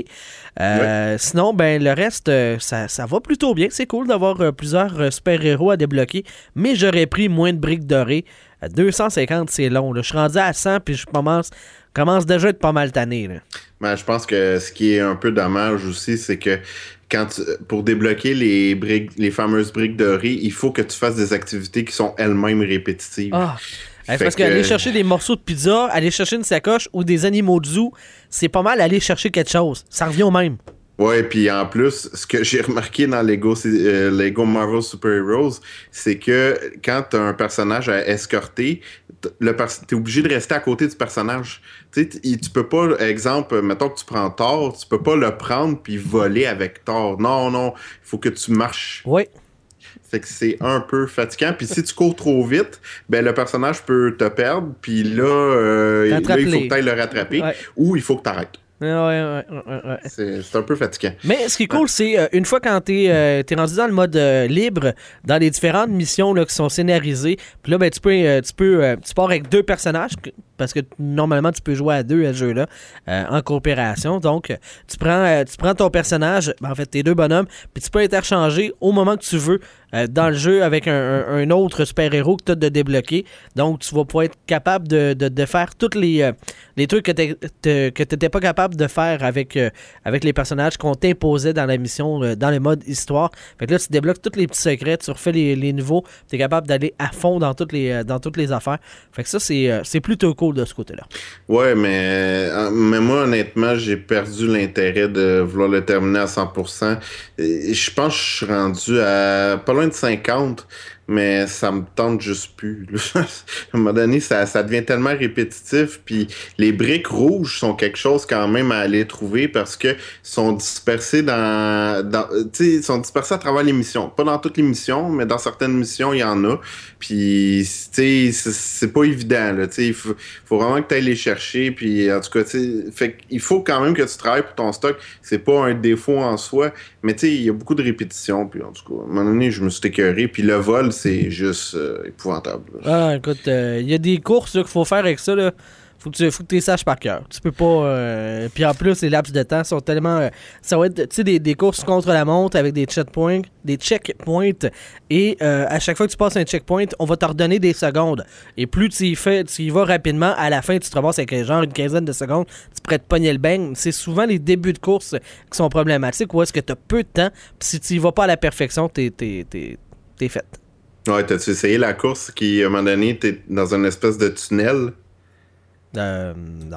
Euh, Sinon, ben le reste, euh, ça, ça va plutôt bien. C'est cool d'avoir euh, plusieurs euh, super-héros à débloquer. Mais j'aurais pris moins de briques dorées. À deux cent cinquante, c'est long. Là. Je suis rendu à cent, puis je commence, commence déjà à être pas mal tanné. Là. Ben, je pense que ce qui est un peu dommage aussi, c'est que quand tu- pour débloquer les briques, les fameuses briques dorées, il faut que tu fasses des activités qui sont elles-mêmes répétitives. Ah! Fait Parce que- qu'aller chercher des morceaux de pizza, aller chercher une sacoche ou des animaux de zoo, c'est pas mal aller chercher quelque chose. Ça revient au même. Ouais, puis en plus, ce que j'ai remarqué dans Lego, c'est, euh, Lego Marvel Super Heroes, c'est que quand t'as un personnage à escorter, t- le pers- t'es obligé de rester à côté du personnage. Tu sais, t- tu peux pas, exemple, mettons que tu prends Thor, tu peux pas le prendre puis voler avec Thor. Non, non, il faut que tu marches. Oui. Fait que c'est un peu fatigant. Puis si tu cours trop vite, ben le personnage peut te perdre. Puis là, euh, là, il faut que tu ailles le rattraper. Ouais. Ou il faut que tu arrêtes. Ouais, ouais, ouais, ouais, ouais. C'est, c'est un peu fatigant. Mais ce qui est cool, c'est euh, une fois quand t'es euh, t'es rendu dans le mode euh, libre, dans les différentes missions là, qui sont scénarisées, puis là, ben, tu peux, euh, tu peux euh, tu pars avec deux personnages, que- parce que normalement, tu peux jouer à deux à ce jeu-là, euh, en coopération. Donc, euh, tu prends, euh, tu prends ton personnage, ben, en fait, tes deux bonhommes, puis tu peux interchanger au moment que tu veux euh, dans le jeu avec un, un- un autre super-héros que tu as de débloquer. Donc, tu vas pouvoir être capable de, de, de faire tous les, euh, les trucs que tu n'étais pas capable de faire avec, euh, avec les personnages qu'on t'imposait dans la mission, euh, dans le mode histoire. Fait que là, tu débloques tous les petits secrets, tu refais les, les nouveaux, tu es capable d'aller à fond dans toutes les, euh, dans toutes les affaires. Fait que ça, c'est euh, c'est plutôt cool de ce côté-là. Ouais, mais, euh, mais moi, honnêtement, j'ai perdu l'intérêt de vouloir le terminer à cent pour cent. Et je pense que je suis rendu à pas loin de cinquante, mais ça me tente juste plus. À un moment donné, ça, ça devient tellement répétitif. Puis les briques rouges sont quelque chose quand même à aller trouver parce que sont dispersées dans, dans tu sais, sont dispersées à travers les missions. Pas dans toutes les missions, mais dans certaines missions, il y en a. Puis, tu sais, c'est, c'est pas évident, là. Tu sais, il faut, faut vraiment que tu ailles les chercher. Puis, en tout cas, tu sais, fait qu'il faut quand même que tu travailles pour ton stock. C'est pas un défaut en soi, mais tu sais, il y a beaucoup de répétitions. Puis, en tout cas, à un moment donné, je me suis écœuré. Puis, le vol, c'est juste euh, épouvantable. Ah, écoute, il euh, y a des courses là, qu'il faut faire avec ça, là. Faut que tu faut que tu les saches par cœur. Tu peux pas. Euh... Puis en plus, les laps de temps sont tellement. Euh... Ça va être, tu sais, des, des courses contre la montre avec des checkpoints, des checkpoints. Et euh, à chaque fois que tu passes un checkpoint, on va te redonner des secondes. Et plus tu y fais, tu y vas rapidement, à la fin, tu te ramasses avec genre une quinzaine de secondes. Tu pourrais te pogner le bang. C'est souvent les débuts de course qui sont problématiques. Ou est-ce que tu as peu de temps? Puis si tu y vas pas à la perfection, t'es, t'es, t'es, t'es fait. Ouais, t'as-tu essayé la course qui, à un moment donné, t'es dans une espèce de tunnel? Euh. Non.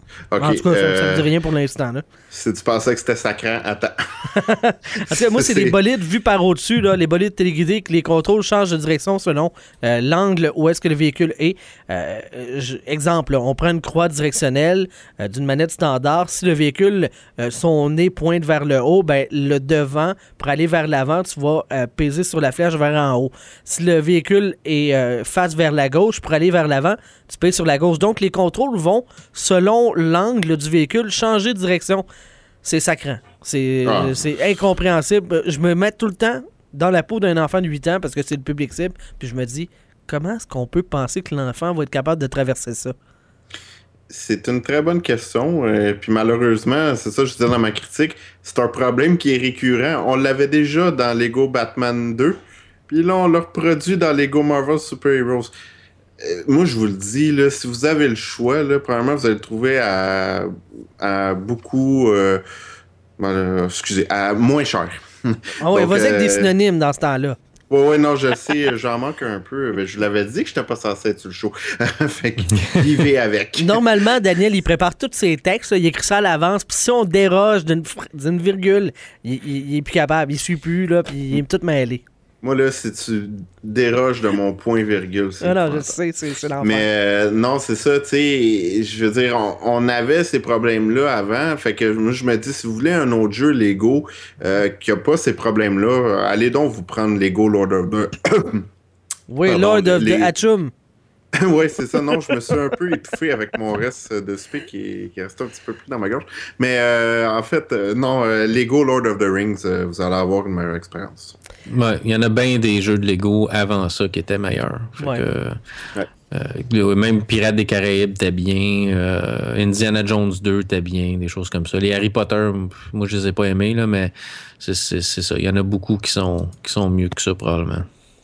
Okay, en tout cas, euh, ça ne me dit rien pour l'instant. Là. Si tu pensais que c'était sacrant, attends. En tout cas, moi, c'est, c'est des bolides vus par au-dessus, là, les bolides téléguidés, que les contrôles changent de direction selon euh, l'angle où est-ce que le véhicule est. Euh, je, exemple, là, on prend une croix directionnelle euh, d'une manette standard. Si le véhicule, euh, son nez pointe vers le haut, ben, le devant, pour aller vers l'avant, tu vas euh, peser sur la flèche vers en haut. Si le véhicule est euh, face vers la gauche, pour aller vers l'avant, tu pèses sur la gauche. Donc, les contrôles vont, selon l'angle du véhicule, changer de direction. C'est sacrant. C'est, ah. c'est incompréhensible. Je me mets tout le temps dans la peau d'un enfant de huit ans parce que c'est le public cible. Puis je me dis, comment est-ce qu'on peut penser que l'enfant va être capable de traverser ça? C'est une très bonne question. Euh, puis malheureusement, c'est ça que je disais dans ma critique, c'est un problème qui est récurrent. On l'avait déjà dans Lego Batman deux. Puis là, on l'a reproduit dans Lego Marvel Super Heroes. Euh, moi, je vous le dis, là, si vous avez le choix, là, premièrement, vous allez le trouver à, à beaucoup... Euh, euh, excusez, à moins cher. Ah oui, vas-y euh, avec des synonymes dans ce temps-là. Oui, oui, non, je sais, j'en manque un peu. Mais je vous l'avais dit que je n'étais pas censé être sur le show. Fait qu'il y va avec. Normalement, Daniel, il prépare tous ses textes, là, il écrit ça à l'avance, puis si on déroge d'une, d'une virgule, il, il, il est plus capable, il suit plus, là, puis il est tout mêlé. Moi, là, si tu déroges de mon point-virgule, c'est... Ah non, je sais, c'est, c'est l'enfer. Mais euh, non, c'est ça, tu sais, je veux dire, on, on avait ces problèmes-là avant, fait que moi, je me dis, si vous voulez un autre jeu Lego euh, qui a pas ces problèmes-là, allez donc vous prendre Lego Lord of the... Oui, Pardon, Lord of les... the Hatchum. Oui, c'est ça. Non, je me suis un peu étouffé avec mon reste de spé qui, qui restait un petit peu plus dans ma gorge. Mais euh, en fait, euh, non, euh, Lego Lord of the Rings, euh, vous allez avoir une meilleure expérience. Ouais, il y en a bien des jeux de Lego avant ça qui étaient meilleurs. Fait ouais. que, ouais. euh, même Pirates des Caraïbes était bien, euh, Indiana Jones deux était bien, des choses comme ça. Les Harry Potter, moi je les ai pas aimés, là, mais c'est, c'est, c'est ça. Il y en a beaucoup qui sont, qui sont mieux que ça probablement.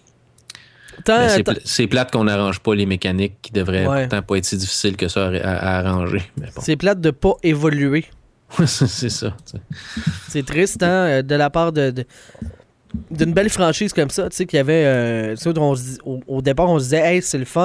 Tant, c'est, pla- c'est plate qu'on n'arrange pas les mécaniques qui devraient ouais. pourtant pas être si difficiles que ça à, à, à arranger. Mais bon. C'est plate de pas évoluer. c'est ça. T'sais. C'est triste, hein, de la part de, de d'une belle franchise comme ça, tu sais, qu'il y avait... Euh, on se, au, au départ, on se disait « Hey, c'est le fun ».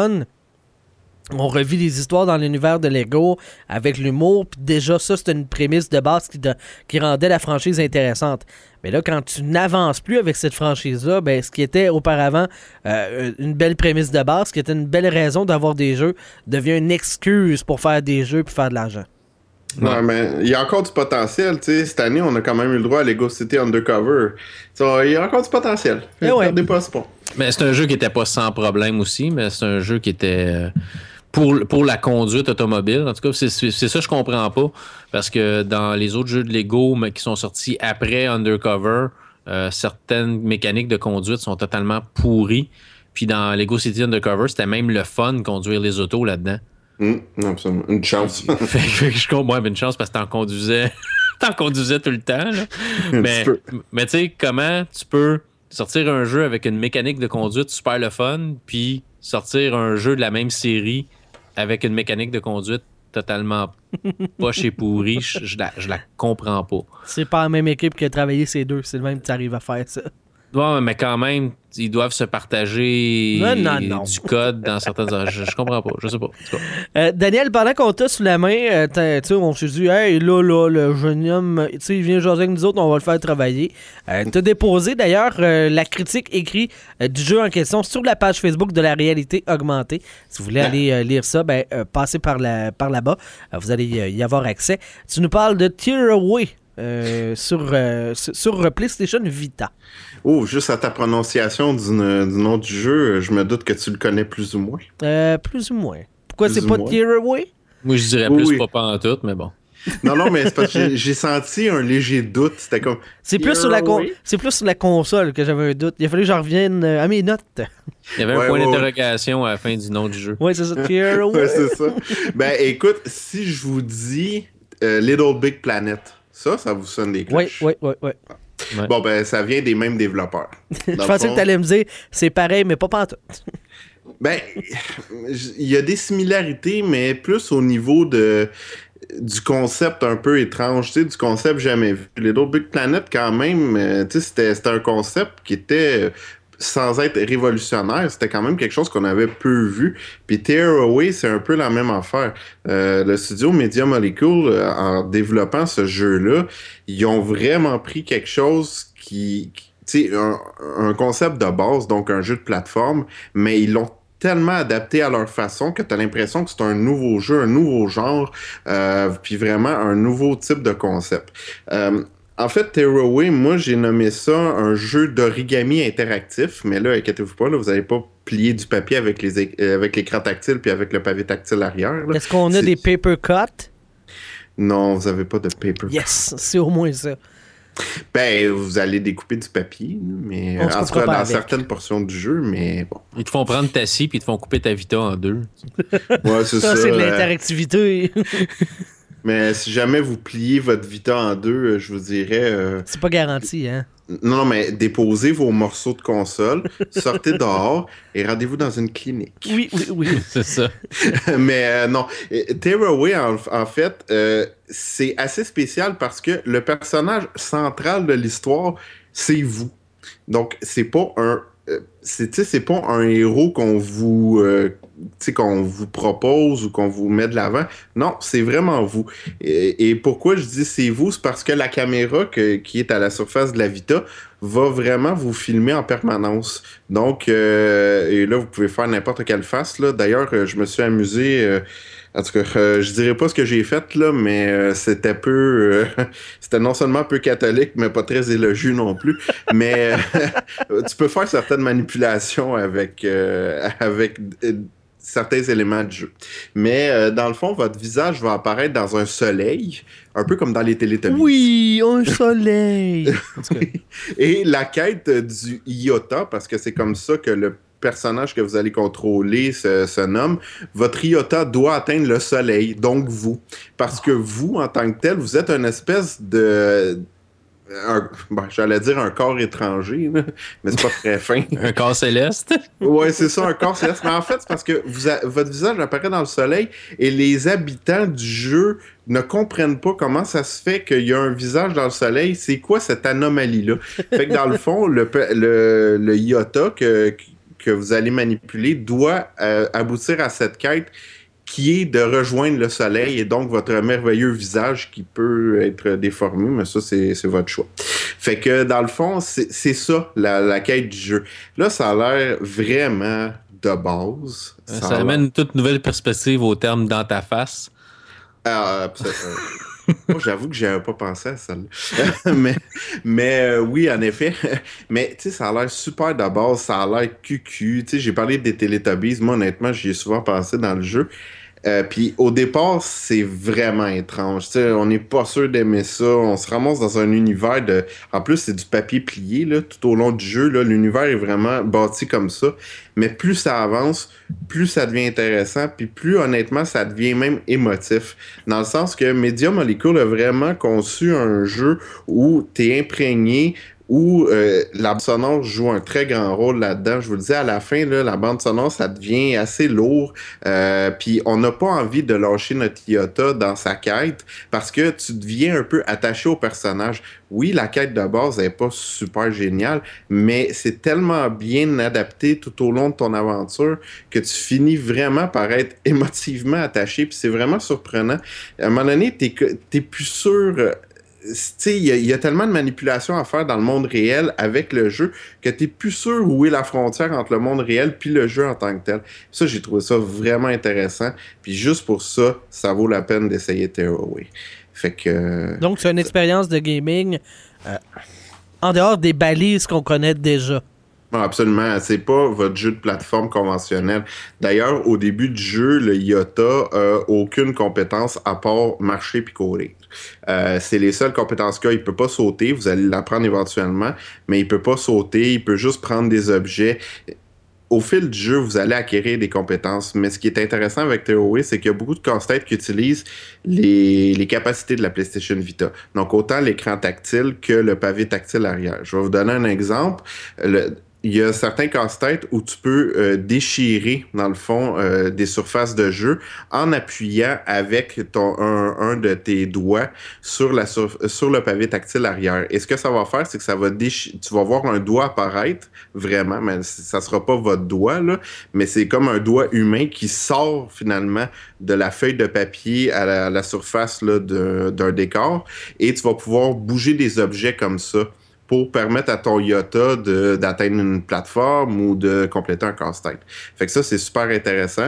On revit les histoires dans l'univers de Lego avec l'humour. Puis déjà, ça, c'était une prémisse de base qui, de, qui rendait la franchise intéressante. Mais là, quand tu n'avances plus avec cette franchise-là, ben, ce qui était auparavant euh, une belle prémisse de base, ce qui était une belle raison d'avoir des jeux, devient une excuse pour faire des jeux et faire de l'argent. Ouais, ouais, mais il y a encore du potentiel. Tu sais, cette année, on a quand même eu le droit à Lego City Undercover. Il y a encore du potentiel. Eh ouais. Pas, c'est bon. Mais c'est un jeu qui n'était pas sans problème aussi, mais c'est un jeu qui était... Euh... Pour, pour la conduite automobile, en tout cas, c'est, c'est, c'est ça que je comprends pas. Parce que dans les autres jeux de Lego mais qui sont sortis après Undercover, euh, certaines mécaniques de conduite sont totalement pourries. Puis dans Lego City Undercover, c'était même le fun de conduire les autos là-dedans. Mmh, absolument. Une chance. fait, fait que je comprends, ouais, une chance parce que t'en conduisais, t'en conduisais tout le temps. Là. mais mais tu sais, comment tu peux sortir un jeu avec une mécanique de conduite super le fun, puis sortir un jeu de la même série avec une mécanique de conduite totalement pas chez pourri, je, je, la, je la comprends pas. C'est pas la même équipe qui a travaillé ces deux, c'est le même que tu arrives à faire ça. Ouais, mais quand même, ils doivent se partager non, non, non. du code dans certaines... Je, je comprends pas, je sais pas. Euh, Daniel, pendant qu'on t'a sous la main, euh, tu sais, on s'est dit, hey, là, là, le jeune homme, tu sais, il vient jaser avec nous autres, on va le faire travailler. Euh, t'as déposé, d'ailleurs, euh, la critique écrite euh, du jeu en question sur la page Facebook de la réalité augmentée. Si vous voulez aller euh, lire ça, ben, euh, passez par, la, par là-bas. Euh, vous allez euh, y avoir accès. Tu nous parles de Tearaway. Euh, sur, euh, sur PlayStation Vita. Oh, juste à ta prononciation du, du nom du jeu, je me doute que tu le connais plus ou moins. Euh, plus ou moins. Pourquoi plus c'est pas Tearaway? Moi, je dirais oui, plus oui. pas pantoute, mais bon. Non, non, mais c'est parce que j'ai, j'ai senti un léger doute. C'était comme... C'est plus, sur la con- c'est plus sur la console que j'avais un doute. Il a fallu que j'en revienne à mes notes. Il y avait un ouais, point ouais, d'interrogation ouais. à la fin du nom du jeu. Oui, c'est ça, Tearaway. Ouais, c'est ça. Ben, écoute, si je vous dis euh, Little Big Planet... Ça, ça vous sonne des cloches. Oui, oui, oui, oui. Bon, ben, ça vient des mêmes développeurs. Je pensais fond, que tu allais me dire, c'est pareil, mais pas pantoute. Ben, il y a des similarités, mais plus au niveau de du concept un peu étrange, tu sais, du concept jamais vu. Little Big Planet, quand même, tu sais, c'était, c'était un concept qui était sans être révolutionnaire, c'était quand même quelque chose qu'on avait peu vu. Puis Tearaway, c'est un peu la même affaire. Euh, le studio Media Molecule, euh, en développant ce jeu-là, ils ont vraiment pris quelque chose qui... qui tu sais, un, un concept de base, donc un jeu de plateforme, mais ils l'ont tellement adapté à leur façon que tu as l'impression que c'est un nouveau jeu, un nouveau genre, euh, puis vraiment un nouveau type de concept. Euh, En fait, Tearaway, moi, j'ai nommé ça un jeu d'origami interactif, mais là, inquiétez-vous pas, là, vous n'allez pas plier du papier avec les avec l'écran tactile puis avec le pavé tactile arrière. Là. Est-ce qu'on a c'est... des paper cuts? Non, vous n'avez pas de paper Yes, c'est au moins ça. Ben, vous allez découper du papier, mais On euh, en tout cas, dans avec. certaines portions du jeu, mais bon. Ils te font prendre ta scie puis ils te font couper ta Vita en deux. Ouais, c'est ça. Ça, c'est de euh... l'interactivité. Mais si jamais vous pliez votre Vita en deux, je vous dirais... Euh... C'est pas garanti, hein? Non, non, mais déposez vos morceaux de console, sortez dehors et rendez-vous dans une clinique. Oui, oui, oui. C'est ça. mais euh, non, Tearaway, en, en fait, euh, c'est assez spécial parce que le personnage central de l'histoire, c'est vous. Donc, c'est pas un... Euh, c'est, c'est pas un héros qu'on vous... Euh, qu'on vous propose ou qu'on vous met de l'avant. Non, c'est vraiment vous. Et, et pourquoi je dis c'est vous? C'est parce que la caméra que, qui est à la surface de la Vita va vraiment vous filmer en permanence. Donc, euh, et là, vous pouvez faire n'importe quelle face. Là. D'ailleurs, je me suis amusé... Euh, en tout cas, euh, je dirais pas ce que j'ai fait, là, mais euh, c'était peu... Euh, c'était non seulement peu catholique, mais pas très élogieux non plus. Mais euh, tu peux faire certaines manipulations avec... Euh, avec euh, certains éléments du jeu. Mais euh, dans le fond, votre visage va apparaître dans un soleil, un peu comme dans les Teletubbies. Oui, un soleil! Et la quête du Iota, parce que c'est comme ça que le personnage que vous allez contrôler se, se nomme, votre Iota doit atteindre le soleil, donc vous. Parce que vous, en tant que tel, vous êtes une espèce de... Un, bon, j'allais dire un corps étranger, là, mais c'est pas très fin. Un corps céleste? Ouais, c'est ça, un corps céleste. Mais en fait, c'est parce que vous a, votre visage apparaît dans le soleil et les habitants du jeu ne comprennent pas comment ça se fait qu'il y a un visage dans le soleil. C'est quoi cette anomalie-là? Fait que dans le fond, le, le, le Iota que, que vous allez manipuler doit euh, aboutir à cette quête qui est de rejoindre le soleil et donc votre merveilleux visage qui peut être déformé, mais ça, c'est, c'est votre choix. Fait que, dans le fond, c'est, c'est ça, la, la quête du jeu. Là, ça a l'air vraiment de base. Ça, ça amène toute nouvelle perspective au terme dans ta face. Ah, euh, moi, j'avoue que j'avais pas pensé à ça. mais mais euh, oui, en effet. Mais tu sais, ça a l'air super de base, ça a l'air cucu. Tu sais, j'ai parlé des Teletubbies. Moi, honnêtement, j'y ai souvent pensé dans le jeu. Euh, puis au départ, c'est vraiment étrange. T'sais, on n'est pas sûr d'aimer ça. On se ramasse dans un univers de... En plus, c'est du papier plié là, tout au long du jeu. Là, l'univers est vraiment bâti comme ça. Mais plus ça avance, plus ça devient intéressant. Puis plus, honnêtement, ça devient même émotif. Dans le sens que Media Molecule a vraiment conçu un jeu où t'es imprégné, où euh, la bande sonore joue un très grand rôle là-dedans. Je vous le dis, à la fin, là, la bande sonore, ça devient assez lourd. Euh, Puis on n'a pas envie de lâcher notre Iota dans sa quête parce que tu deviens un peu attaché au personnage. Oui, la quête de base n'est pas super géniale, mais c'est tellement bien adapté tout au long de ton aventure que tu finis vraiment par être émotivement attaché. Puis c'est vraiment surprenant. À un moment donné, t'es, t'es plus sûr... Tu sais, il y, y a tellement de manipulations à faire dans le monde réel avec le jeu que t'es plus sûr où est la frontière entre le monde réel puis le jeu en tant que tel. Ça, j'ai trouvé ça vraiment intéressant. Puis juste pour ça, ça vaut la peine d'essayer Tearaway. Fait que... Donc, c'est une expérience de gaming euh, en dehors des balises qu'on connaît déjà. Non, absolument. C'est pas votre jeu de plateforme conventionnel. D'ailleurs, au début du jeu, le Iota a aucune compétence à part marcher puis courir. Euh, c'est les seules compétences qu'il a. Il peut pas sauter. Vous allez l'apprendre éventuellement, mais il peut pas sauter. Il peut juste prendre des objets. Au fil du jeu, vous allez acquérir des compétences. Mais ce qui est intéressant avec Tearaway, c'est qu'il y a beaucoup de casse-têtes qui utilisent les, les capacités de la PlayStation Vita. Donc, autant l'écran tactile que le pavé tactile arrière. Je vais vous donner un exemple. Le, il y a certains casse-têtes où tu peux euh, déchirer, dans le fond, euh, des surfaces de jeu en appuyant avec ton, un, un de tes doigts sur, la sur, sur le pavé tactile arrière. Et ce que ça va faire, c'est que ça va déchirer. Tu vas voir un doigt apparaître, vraiment, mais ça sera pas votre doigt, là, mais c'est comme un doigt humain qui sort finalement de la feuille de papier à la, à la surface là, de, d'un décor. Et tu vas pouvoir bouger des objets comme ça pour permettre à ton Iota de, d'atteindre une plateforme ou de compléter un casse-tête. Fait que ça, c'est super intéressant.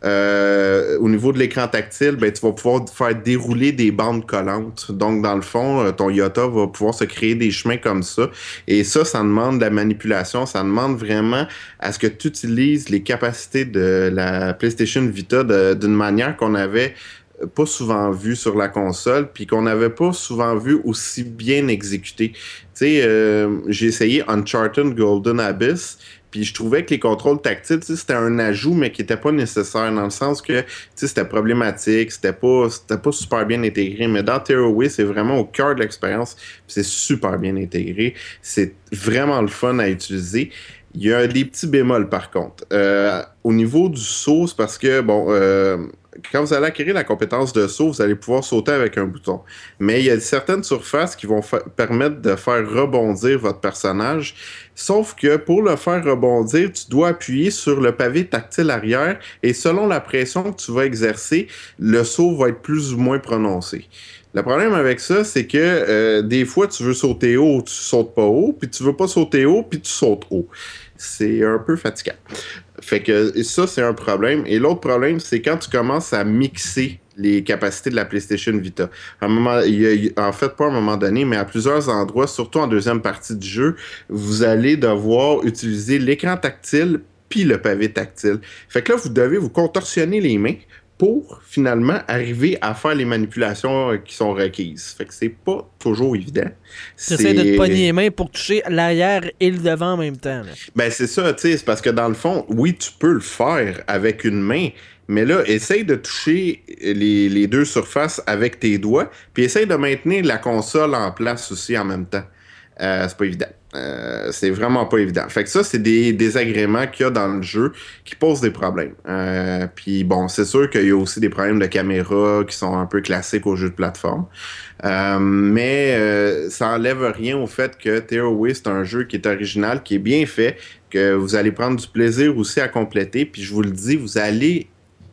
Euh, au niveau de l'écran tactile, ben, tu vas pouvoir faire dérouler des bandes collantes. Donc, dans le fond, ton Iota va pouvoir se créer des chemins comme ça. Et ça, ça demande de la manipulation. Ça demande vraiment à ce que tu utilises les capacités de la PlayStation Vita de, d'une manière qu'on avait pas souvent vu sur la console, puis qu'on n'avait pas souvent vu aussi bien exécuté. Tu sais, euh, j'ai essayé Uncharted Golden Abyss, puis je trouvais que les contrôles tactiles, tu sais, c'était un ajout, mais qui n'était pas nécessaire, dans le sens que, tu sais, c'était problématique, c'était pas, c'était pas super bien intégré, mais dans Tearaway, c'est vraiment au cœur de l'expérience, puis c'est super bien intégré, c'est vraiment le fun à utiliser. Il y a des petits bémols, par contre. Euh, au niveau du saut, c'est parce que, bon... Euh, quand vous allez acquérir la compétence de saut, vous allez pouvoir sauter avec un bouton. Mais il y a certaines surfaces qui vont fa- permettre de faire rebondir votre personnage. Sauf que pour le faire rebondir, tu dois appuyer sur le pavé tactile arrière et selon la pression que tu vas exercer, le saut va être plus ou moins prononcé. Le problème avec ça, c'est que euh, des fois, tu veux sauter haut ou tu sautes pas haut, puis tu veux pas sauter haut, puis tu sautes haut. C'est un peu fatigant. Fait que ça, c'est un problème. Et l'autre problème, c'est quand tu commences à mixer les capacités de la PlayStation Vita. À un moment, il y a, en fait, pas à un moment donné, mais à plusieurs endroits, surtout en deuxième partie du jeu, vous allez devoir utiliser l'écran tactile puis le pavé tactile. Fait que là, vous devez vous contorsionner les mains pour finalement arriver à faire les manipulations qui sont requises. Fait que c'est pas toujours évident. Tu essaies de te pogner les mains pour toucher l'arrière et le devant en même temps. Là. Ben c'est ça, tu sais, c'est parce que dans le fond, oui, tu peux le faire avec une main, mais là, essaye de toucher les, les deux surfaces avec tes doigts, puis essaye de maintenir la console en place aussi en même temps. Euh, c'est pas évident. Euh, c'est vraiment pas évident. Fait que ça, c'est des désagréments qu'il y a dans le jeu qui posent des problèmes. Euh, Puis bon, c'est sûr qu'il y a aussi des problèmes de caméra qui sont un peu classiques aux jeux de plateforme. Euh, mais euh, ça enlève rien au fait que Tearaway, c'est un jeu qui est original, qui est bien fait, que vous allez prendre du plaisir aussi à compléter. Puis je vous le dis, vous allez,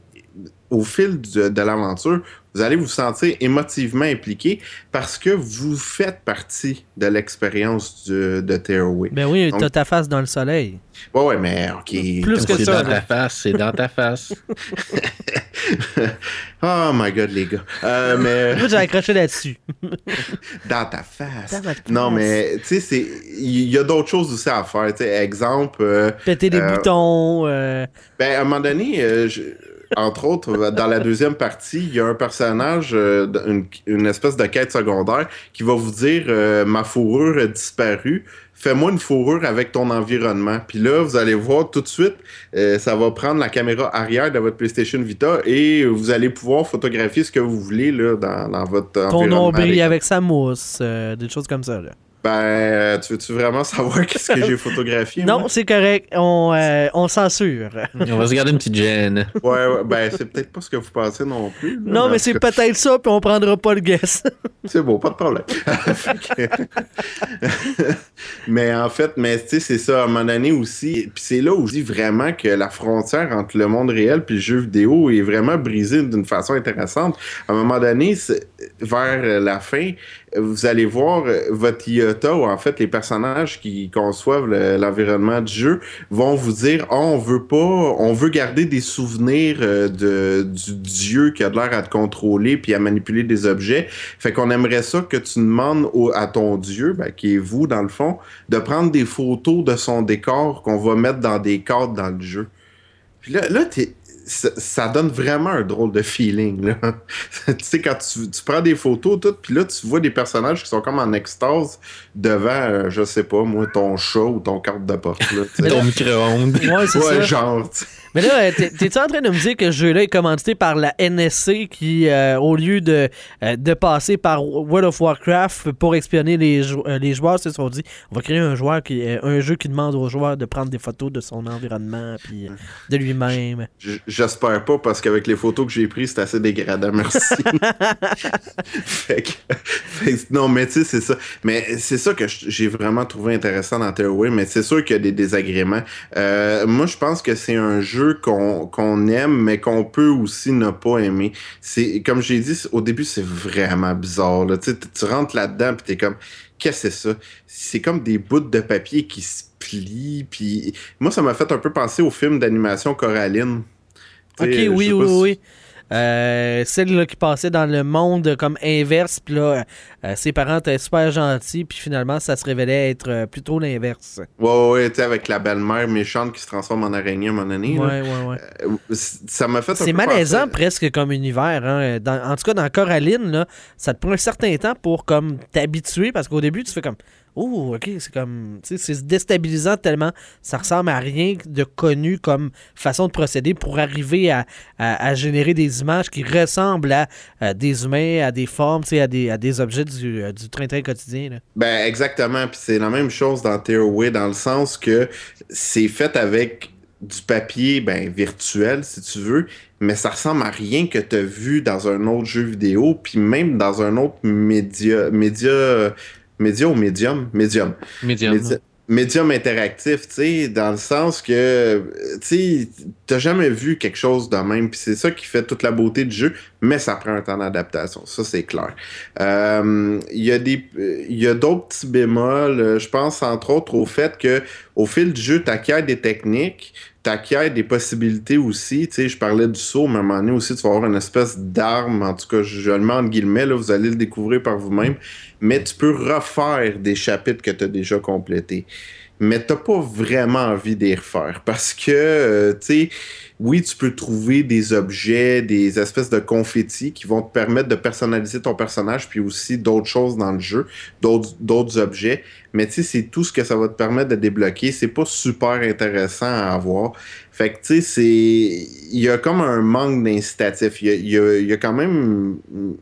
au fil de, de l'aventure, vous allez vous sentir émotivement impliqué parce que vous faites partie de l'expérience de, de Tearaway. Ben oui, t'as ta face dans le soleil. Ouais, ouais, mais OK. Plus que c'est ça. dans ta face, c'est dans ta face. Oh my God, les gars. Euh, mais... Moi, j'ai accroché là-dessus. Dans ta face. Dans votre face. Non, mais tu sais, c'est il y a d'autres choses aussi à faire. Tu sais, exemple... Euh, Péter des euh, boutons. Euh... Ben, à un moment donné... Euh, je... Entre autres, dans la deuxième partie, il y a un personnage, euh, une, une espèce de quête secondaire qui va vous dire euh, « Ma fourrure a disparu, fais-moi une fourrure avec ton environnement. » Puis là, vous allez voir tout de suite, euh, ça va prendre la caméra arrière de votre PlayStation Vita et vous allez pouvoir photographier ce que vous voulez là, dans, dans votre Ton environnement. nombril avec sa mousse, euh, des choses comme ça. Là. Ben, tu veux-tu vraiment savoir qu'est-ce que j'ai photographié? Non, moi? c'est correct. On, euh, on censure. On va se garder une petite gêne. Ouais, ouais, ben, c'est peut-être pas ce que vous pensez non plus. Là, Non, mais c'est que... peut-être ça, puis on prendra pas le guess. C'est beau, pas de problème. Mais en fait, mais tu sais, c'est ça, à un moment donné aussi, puis c'est là où je dis vraiment que la frontière entre le monde réel puis le jeu vidéo est vraiment brisée d'une façon intéressante. À un moment donné, vers la fin, vous allez voir votre Iota, ou en fait les personnages qui conçoivent le, l'environnement du jeu vont vous dire oh, on veut pas, on veut garder des souvenirs de, du dieu qui a l'air à te contrôler puis à manipuler des objets. Fait qu'on aimerait ça que tu demandes au, à ton dieu, ben, qui est vous dans le fond, de prendre des photos de son décor qu'on va mettre dans des cadres dans le jeu. Puis là, là t'es Ça, ça donne vraiment un drôle de feeling, là. Tu sais, quand tu, tu prends des photos, tout, puis là, tu vois des personnages qui sont comme en extase devant, euh, je sais pas, moi, ton chat ou ton carte de porte, là. Ton micro-ondes. Ouais, c'est ouais, ça. genre, Mais là, t'es, t'es-tu en train de me dire que ce jeu-là est commandité par la N S C qui, euh, au lieu de, euh, de passer par World of Warcraft pour espionner les, jou- euh, les joueurs, c'est ce qu'on dit, on va créer un joueur qui, euh, un jeu qui demande aux joueurs de prendre des photos de son environnement puis euh, de lui-même. J- J'espère pas, parce qu'avec les photos que j'ai prises, c'est assez dégradant, merci. fait que, fait que- non, mais tu sais, c'est ça. Mais c'est ça que j'ai vraiment trouvé intéressant dans Tearaway, mais c'est sûr qu'il y a des désagréments. Euh, moi, je pense que c'est un jeu qu'on qu'on aime, mais qu'on peut aussi ne pas aimer. C'est, comme j'ai dit, au début, c'est vraiment bizarre, là. Tu sais, tu rentres là-dedans pis t'es comme, qu'est-ce que c'est ça? C'est comme des bouts de papier qui se plient, puis moi, ça m'a fait un peu penser au film d'animation Coraline. Ok, Tu sais, oui, je sais oui, pas si- oui. Euh, celle là, qui passait dans le monde comme inverse, puis là, euh, ses parents étaient super gentils, puis finalement, ça se révélait être euh, plutôt l'inverse. Ouais, ouais, ouais, tu sais, avec la belle-mère méchante qui se transforme en araignée à un moment donné. là. Ouais, ouais, ouais. Euh, ça m'a fait un C'est peu malaisant penser- presque comme univers. Hein. Dans- en tout cas, dans Coraline, là, ça te prend un certain temps pour comme t'habituer, parce qu'au début, tu fais comme oh, ok, c'est comme. Tu sais, c'est déstabilisant tellement ça ressemble à rien de connu comme façon de procéder pour arriver à, à, à générer des images qui ressemblent à, à des humains, à des formes, tu sais, à des, à des objets du, euh, du train-train quotidien. Là. Ben, exactement. Puis c'est la même chose dans Tearaway, dans le sens que c'est fait avec du papier, ben, virtuel, si tu veux, mais ça ressemble à rien que tu as vu dans un autre jeu vidéo, puis même dans un autre média, média, média ou médium? Médium. Medium. Médi- médium interactif, tu sais, dans le sens que, tu sais, t'as jamais vu quelque chose de même, puis c'est ça qui fait toute la beauté du jeu, mais ça prend un temps d'adaptation, ça c'est clair. Euh, Il y a des, il y a d'autres petits bémols, euh, je pense entre autres au fait que au fil du jeu, t'acquiers des techniques, t'acquiers des possibilités aussi, tu sais, je parlais du saut, mais à un moment donné aussi, tu vas avoir une espèce d'arme, en tout cas, je le mets entre guillemets, là, vous allez le découvrir par vous-même, mais tu peux refaire des chapitres que tu as déjà complétés. Mais t'as pas vraiment envie d'y refaire parce que, euh, tu sais, oui, tu peux trouver des objets, des espèces de confettis qui vont te permettre de personnaliser ton personnage, puis aussi d'autres choses dans le jeu, d'autres, d'autres objets. Mais tu sais, c'est tout ce que ça va te permettre de débloquer. C'est pas super intéressant à avoir. Fait que tu sais, c'est, il y a comme un manque d'incitatif. Il y a, il y a, il y a quand même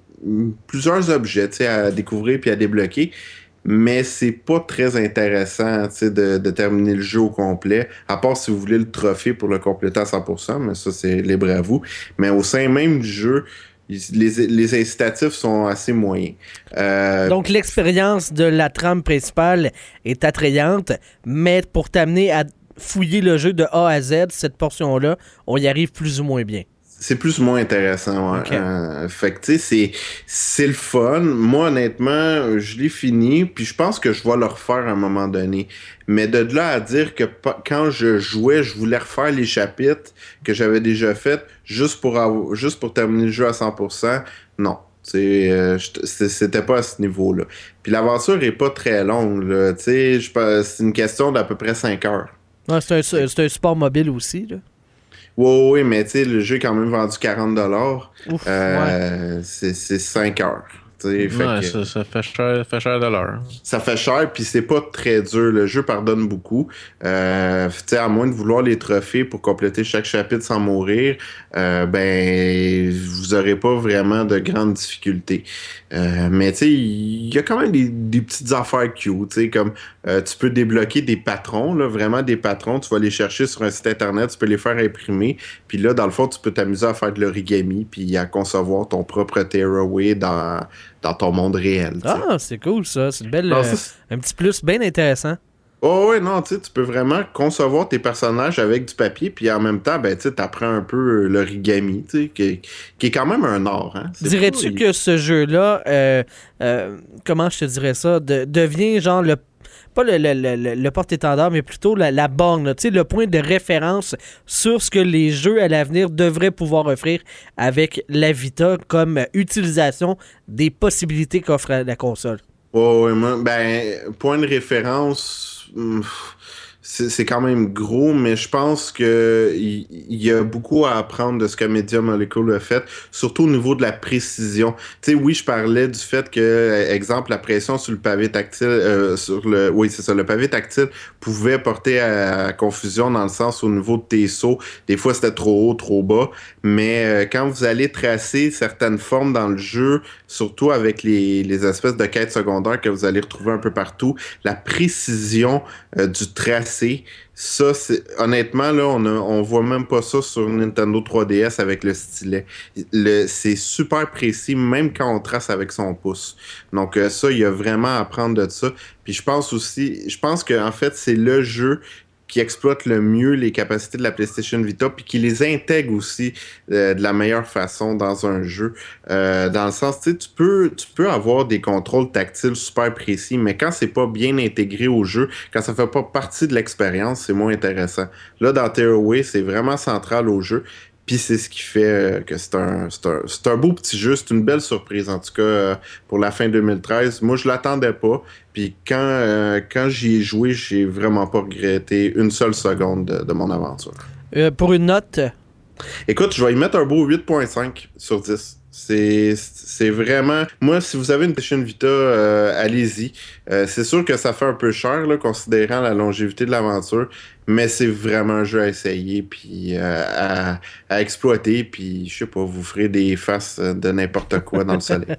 plusieurs objets, tu sais, à découvrir puis à débloquer. Mais c'est pas très intéressant, tu sais, de, de terminer le jeu au complet, à part si vous voulez le trophée pour le compléter à cent pour cent, mais ça, c'est libre à vous. Mais au sein même du jeu, les, les incitatifs sont assez moyens. Euh, Donc, l'expérience de la trame principale est attrayante, mais pour t'amener à fouiller le jeu de A à Z, cette portion-là, on y arrive plus ou moins bien. C'est plus ou moins intéressant, ouais. Okay. Euh, fait que, tu sais, c'est, c'est le fun. Moi, honnêtement, je l'ai fini, puis je pense que je vais le refaire à un moment donné. Mais de là à dire que pa- quand je jouais, je voulais refaire les chapitres que j'avais déjà faits juste pour avoir, juste pour terminer le jeu à cent pour cent, non. T'sais, euh, c'était pas à ce niveau-là. Puis l'aventure est pas très longue, là. Tu sais, c'est une question d'à peu près cinq heures. Ouais, c'est, un, c'est un support mobile aussi, là. Oui, oui, mais tu sais, le jeu est quand même vendu quarante dollars. Ouf, euh, ouais. C'est cinq heures. Ouais, fait que, ça, ça fait cher, fait cher de l'heure. Ça fait cher, puis c'est pas très dur. Le jeu pardonne beaucoup. Euh, à moins de vouloir les trophées pour compléter chaque chapitre sans mourir, euh, ben vous aurez pas vraiment de grandes difficultés. Euh, mais tu sais, il y a quand même des, des petites affaires cute, tu sais, comme euh, tu peux débloquer des patrons, là, vraiment des patrons. Tu vas les chercher sur un site internet, tu peux les faire imprimer. Puis là, dans le fond, tu peux t'amuser à faire de l'origami, puis à concevoir ton propre Tearaway dans dans ton monde réel. T'sais. Ah, c'est cool ça. C'est une belle, non, euh, un petit plus bien intéressant. Oh ouais, non, tu sais, tu peux vraiment concevoir tes personnages avec du papier, puis en même temps, ben, tu apprends un peu l'origami, tu sais, qui, qui est quand même un art. Hein? Dirais-tu pas, que ce jeu-là, euh, euh, comment je te dirais ça, de, devient genre le pas le, le, le, le porte-étendard, mais plutôt la, la borne, tu sais, le point de référence sur ce que les jeux à l'avenir devraient pouvoir offrir avec la Vita comme utilisation des possibilités qu'offre la console? Oh, ouais, moi, ben, point de référence, c'est, c'est quand même gros, mais je pense que il, il y a beaucoup à apprendre de ce que Media Molecule a fait, surtout au niveau de la précision. Tu sais, oui, je parlais du fait que, exemple, la pression sur le pavé tactile, euh, sur le, oui, c'est ça, le pavé tactile pouvait porter à, à confusion dans le sens au niveau de tes sauts. Des fois, c'était trop haut, trop bas, mais euh, quand vous allez tracer certaines formes dans le jeu, surtout avec les, les espèces de quêtes secondaires que vous allez retrouver un peu partout, la précision euh, du tracé, ça, c'est honnêtement, là, on, a, on voit même pas ça sur Nintendo trois D S avec le stylet. Le, c'est super précis, même quand on trace avec son pouce. Donc euh, ça, il y a vraiment à apprendre de ça. Puis je pense aussi, je pense que en fait, c'est le jeu qui exploite le mieux les capacités de la PlayStation Vita, puis qui les intègre aussi euh, de la meilleure façon dans un jeu. Euh, dans le sens, tu sais, tu peux, tu peux avoir des contrôles tactiles super précis, mais quand c'est pas bien intégré au jeu, quand ça fait pas partie de l'expérience, c'est moins intéressant. Là, dans Tearaway, c'est vraiment central au jeu. Puis c'est ce qui fait euh, que c'est un, c'est, un, c'est un beau petit jeu, c'est une belle surprise en tout cas euh, pour la fin deux mille treize. Moi je l'attendais pas, puis quand, euh, quand j'y ai joué, j'ai vraiment pas regretté une seule seconde de, de mon aventure. Euh, pour une note? Écoute, je vais y mettre un beau huit virgule cinq sur dix. C'est, c'est vraiment... Moi, si vous avez une PlayStation Vita, euh, allez-y. Euh, c'est sûr que ça fait un peu cher, là, considérant la longévité de l'aventure, mais c'est vraiment un jeu à essayer, puis euh, à, à exploiter, puis je sais pas, vous ferez des faces de n'importe quoi dans le soleil.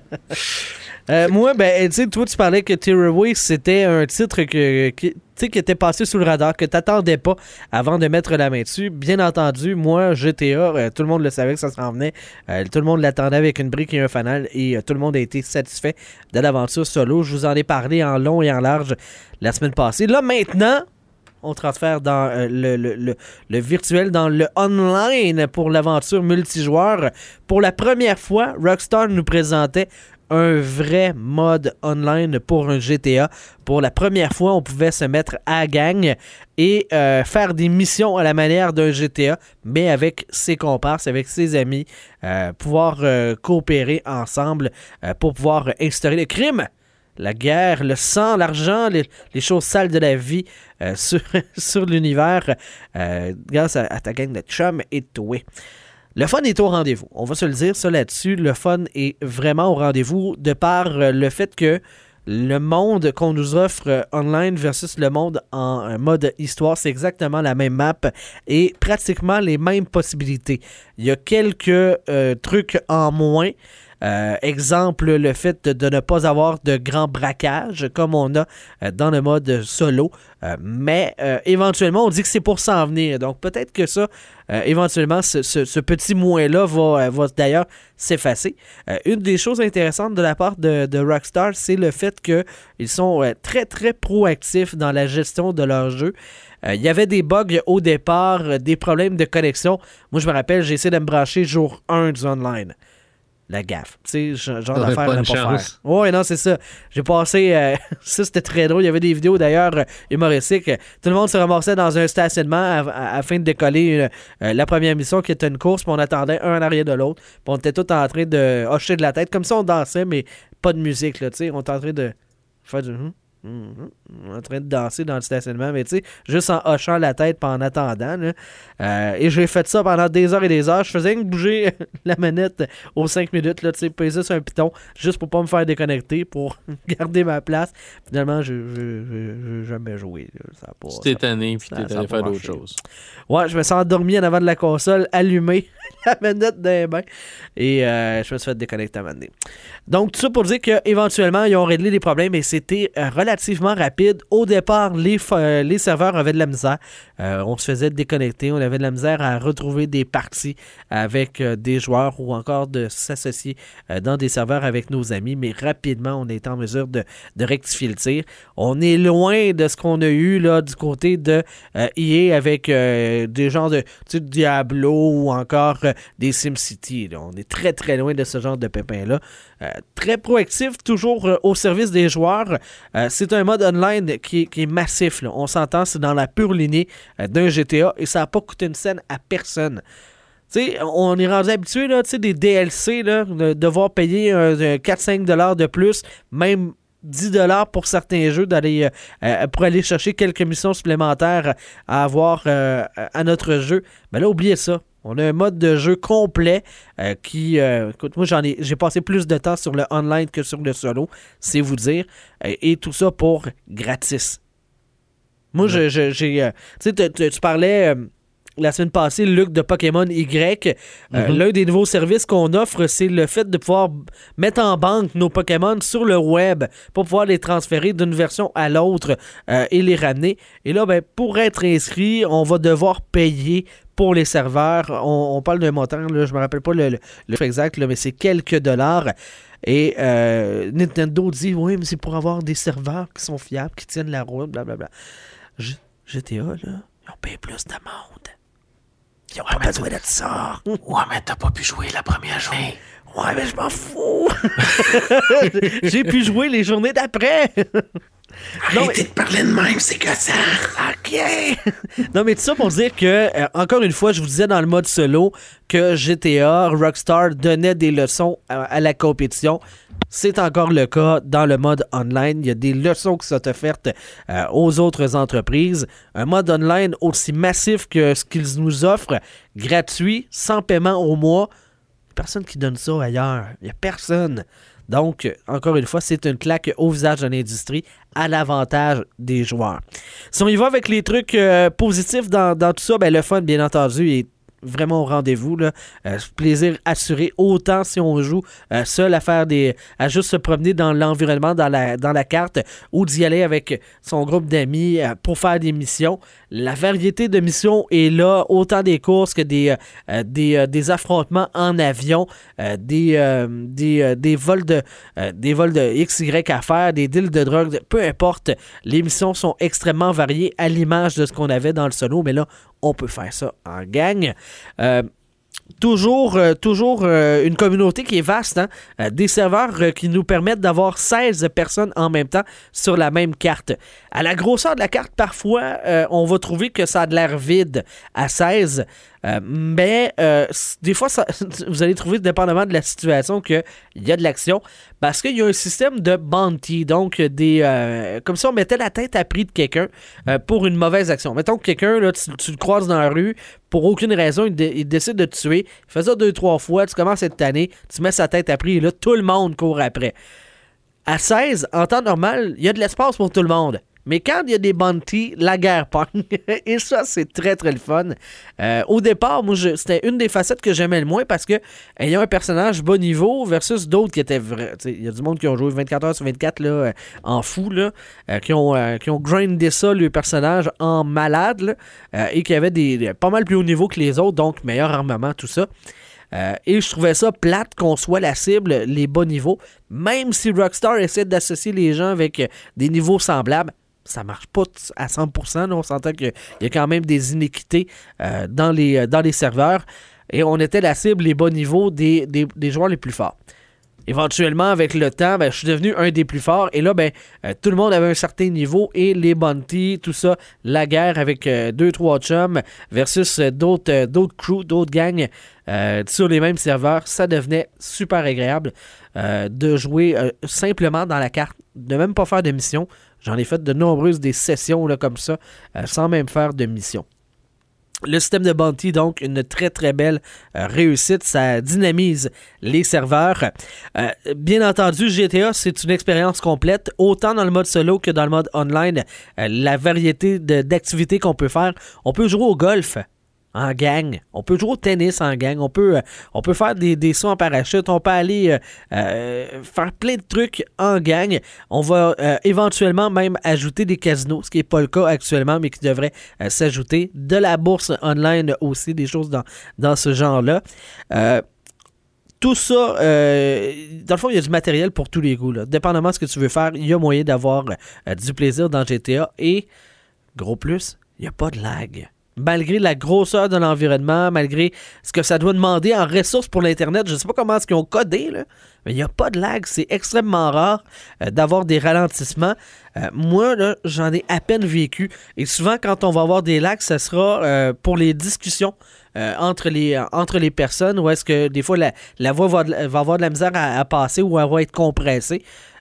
Euh, moi, ben, tu sais, toi, tu parlais que Tearaway, c'était un titre que, qui, qui était passé sous le radar, que t'attendais pas avant de mettre la main dessus. Bien entendu, moi, G T A, euh, tout le monde le savait que ça s'en venait. Euh, tout le monde l'attendait avec une brique et un fanal, et euh, tout le monde a été satisfait de l'aventure solo. Je vous en ai parlé en long et en large la semaine passée. Là, maintenant, on transfère dans euh, le, le, le, le virtuel, dans le online pour l'aventure multijoueur. Pour la première fois, Rockstar nous présentait un vrai mode online pour un G T A. Pour la première fois, on pouvait se mettre à gang et euh, faire des missions à la manière d'un G T A, mais avec ses comparses, avec ses amis, euh, pouvoir euh, coopérer ensemble euh, pour pouvoir instaurer le crime, la guerre, le sang, l'argent, les, les choses sales de la vie euh, sur, sur l'univers euh, grâce à, à ta gang de chums et de toi. Le fun est au rendez-vous. On va se le dire, ça là-dessus. Le fun est vraiment au rendez-vous de par euh, le fait que le monde qu'on nous offre euh, online versus le monde en euh, mode histoire, c'est exactement la même map et pratiquement les mêmes possibilités. Il y a quelques euh, trucs en moins. Euh, exemple, le fait de, de ne pas avoir de grands braquages comme on a euh, dans le mode solo. Euh, mais euh, éventuellement, on dit que c'est pour s'en venir. Donc peut-être que ça, euh, éventuellement, ce, ce, ce petit moins-là va, va d'ailleurs s'effacer. Euh, une des choses intéressantes de la part de, de Rockstar, c'est le fait qu'ils sont euh, très, très proactifs dans la gestion de leur jeu. Il euh, y avait des bugs au départ, euh, des problèmes de connexion. Moi, je me rappelle, j'ai essayé de me brancher jour un du online. La gaffe. Tu sais, genre d'affaire à ne pas faire. Ouais, non, c'est ça. J'ai passé... Euh, ça, c'était très drôle. Il y avait des vidéos, d'ailleurs, euh, humoristiques. Tout le monde se ramassait dans un stationnement à, à, afin de décoller une, euh, la première mission qui était une course, puis on attendait un en arrière de l'autre. Puis on était tous en train de hocher de la tête. Comme ça, on dansait, mais pas de musique, là, tu sais. On était en train de faire du... Hum, hum, hum, en train de danser dans le stationnement, mais tu sais, juste en hochant la tête en attendant. Là. Euh, et j'ai fait ça pendant des heures et des heures. Je faisais que bouger la manette aux cinq minutes, là, tu sais, peser sur un piton, juste pour pas me faire déconnecter, pour garder ma place. Finalement, je n'ai jamais joué. Ça a pas, tu t'es tanné, puis t'es allé faire d'autres choses. Ouais, je me suis endormi en avant de la console, allumé, la manette dans les mains, et euh, je me suis fait déconnecter à un moment donné. Donc, tout ça pour dire qu'éventuellement, ils ont réglé les problèmes, et c'était euh, relativement rapide. Au départ, les, euh, les serveurs avaient de la misère. Euh, on se faisait déconnecter. On avait de la misère à retrouver des parties avec euh, des joueurs ou encore de s'associer euh, dans des serveurs avec nos amis. Mais rapidement, on est en mesure de, de rectifier le tir. On est loin de ce qu'on a eu là, du côté de euh, E A avec euh, des genres de Diablo ou encore euh, des SimCity. Là. On est très, très loin de ce genre de pépins-là. Euh, très proactif, toujours euh, au service des joueurs. Euh, c'est un mode online qui, qui est massif. Là. On s'entend, c'est dans la pure lignée euh, d'un G T A et ça n'a pas coûté une scène à personne. T'sais, on est rendu habitué là, des D L C, là, de devoir payer euh, quatre à cinq dollars de plus, même dix dollars pour certains jeux d'aller euh, pour aller chercher quelques missions supplémentaires à avoir euh, à notre jeu. Mais là, oubliez ça. On a un mode de jeu complet euh, qui... Euh, écoute, moi, j'en ai, j'ai passé plus de temps sur le online que sur le solo, c'est vous dire. Euh, et tout ça pour gratis. Moi, ouais. je, je, j'ai... Euh, tu sais, tu parlais... Euh, la semaine passée, Luc de Pokémon Y, euh, mm-hmm. l'un des nouveaux services qu'on offre, c'est le fait de pouvoir mettre en banque nos Pokémon sur le web pour pouvoir les transférer d'une version à l'autre euh, et les ramener. Et là, ben, pour être inscrit, on va devoir payer pour les serveurs. On, on parle d'un montant, là, je ne me rappelle pas le, le, le chiffre exact, là, mais c'est quelques dollars. Et euh, Nintendo dit, oui, mais c'est pour avoir des serveurs qui sont fiables, qui tiennent la route, blablabla. G- G T A, là, ils ont payé plus d'amende. Ils ont ouais, pas besoin de ça. Ouais, mais t'as pas pu jouer la première journée. Ouais, mais je m'en fous. J'ai pu jouer les journées d'après. Arrêtez non, mais... de parler de même, c'est que ça. OK. Non, mais tout ça pour dire que, euh, encore une fois, je vous disais dans le mode solo que G T A, Rockstar donnait des leçons à, à la compétition. C'est encore le cas dans le mode online. Il y a des leçons qui sont offertes euh, aux autres entreprises. Un mode online aussi massif que ce qu'ils nous offrent, gratuit, sans paiement au mois. Il n'y a personne qui donne ça ailleurs. Il n'y a personne. Donc, encore une fois, c'est une claque au visage de l'industrie à l'avantage des joueurs. Si on y va avec les trucs euh, positifs dans, dans tout ça, ben, le fun, bien entendu, est vraiment au rendez-vous, là. Euh, plaisir assuré, autant si on joue euh, seul à faire des. À juste se promener dans l'environnement, dans la, dans la carte, ou d'y aller avec son groupe d'amis euh, pour faire des missions. La variété de missions est là, autant des courses que des, euh, des, euh, des affrontements en avion, euh, des, euh, des, euh, des vols de euh, des vols de X Y à faire, des deals de drogue, peu importe. Les missions sont extrêmement variées à l'image de ce qu'on avait dans le solo, mais là, on peut faire ça en gang. Euh, toujours euh, toujours euh, une communauté qui est vaste, hein? euh, des serveurs euh, qui nous permettent d'avoir seize personnes en même temps sur la même carte. À la grosseur de la carte, parfois, euh, on va trouver que ça a de l'air vide à seize. Euh, mais euh, des fois, ça, vous allez trouver, dépendamment de la situation, qu'il y a de l'action. Parce qu'il y a un système de bounty. Donc, des euh, comme si on mettait la tête à prix de quelqu'un euh, pour une mauvaise action. Mettons que quelqu'un, là, tu, tu le croises dans la rue, pour aucune raison, il, dé, il décide de te tuer. Il fait ça deux, trois fois, tu commences à être tanné, tu mets sa tête à prix et là, tout le monde court après. À seize, en temps normal, il y a de l'espace pour tout le monde. Mais quand il y a des bounties, la guerre pogne. Et ça, c'est très, très le fun. Euh, au départ, moi, je, c'était une des facettes que j'aimais le moins parce que ayant un personnage bas niveau versus d'autres qui étaient vrais. Il y a du monde qui ont joué vingt-quatre heures sur vingt-quatre là, euh, en fou, là, euh, qui, ont, euh, qui ont grindé ça, le personnage, en malade, là, euh, et qui avaient des, des, pas mal plus haut niveau que les autres, donc meilleur armement, tout ça. Euh, et je trouvais ça plate qu'on soit la cible, les bas niveaux. Même si Rockstar essaie d'associer les gens avec euh, des niveaux semblables, ça marche pas à cent pour cent. Là, on s'entend qu'il y a quand même des inéquités euh, dans, les, dans les serveurs. Et on était la cible, les bas niveaux des, des, des joueurs les plus forts. Éventuellement, avec le temps, ben, je suis devenu un des plus forts. Et là, ben, euh, tout le monde avait un certain niveau. Et les bounties, tout ça, la guerre avec euh, deux, trois chums versus euh, d'autres, euh, d'autres crews, d'autres gangs euh, sur les mêmes serveurs, ça devenait super agréable euh, de jouer euh, simplement dans la carte, de même pas faire de mission. J'en ai fait de nombreuses des sessions là, comme ça, euh, sans même faire de mission. Le système de bounty, donc, une très, très belle euh, réussite. Ça dynamise les serveurs. Euh, bien entendu, G T A, c'est une expérience complète, autant dans le mode solo que dans le mode online. Euh, la variété de, d'activités qu'on peut faire. On peut jouer au golf en gang. On peut jouer au tennis en gang. On peut, euh, on peut faire des, des sauts en parachute. On peut aller euh, euh, faire plein de trucs en gang. On va euh, éventuellement même ajouter des casinos, ce qui n'est pas le cas actuellement, mais qui devrait euh, s'ajouter. De la bourse online aussi, des choses dans, dans ce genre-là. Euh, Tout ça, euh, dans le fond, il y a du matériel pour tous les goûts. Là. Dépendamment de ce que tu veux faire, il y a moyen d'avoir euh, du plaisir dans G T A. Et, gros plus, il n'y a pas de lag. Malgré la grosseur de l'environnement, malgré ce que ça doit demander en ressources pour l'Internet, je ne sais pas comment est-ce qu'ils ont codé, là, mais il n'y a pas de lag. C'est extrêmement rare euh, d'avoir des ralentissements. Euh, moi, là, j'en ai à peine vécu. Et souvent, quand on va avoir des lags, ce sera euh, pour les discussions euh, entre, les, entre les personnes, où est-ce que des fois, la, la voix va, va avoir de la misère à, à passer ou elle va être compressée.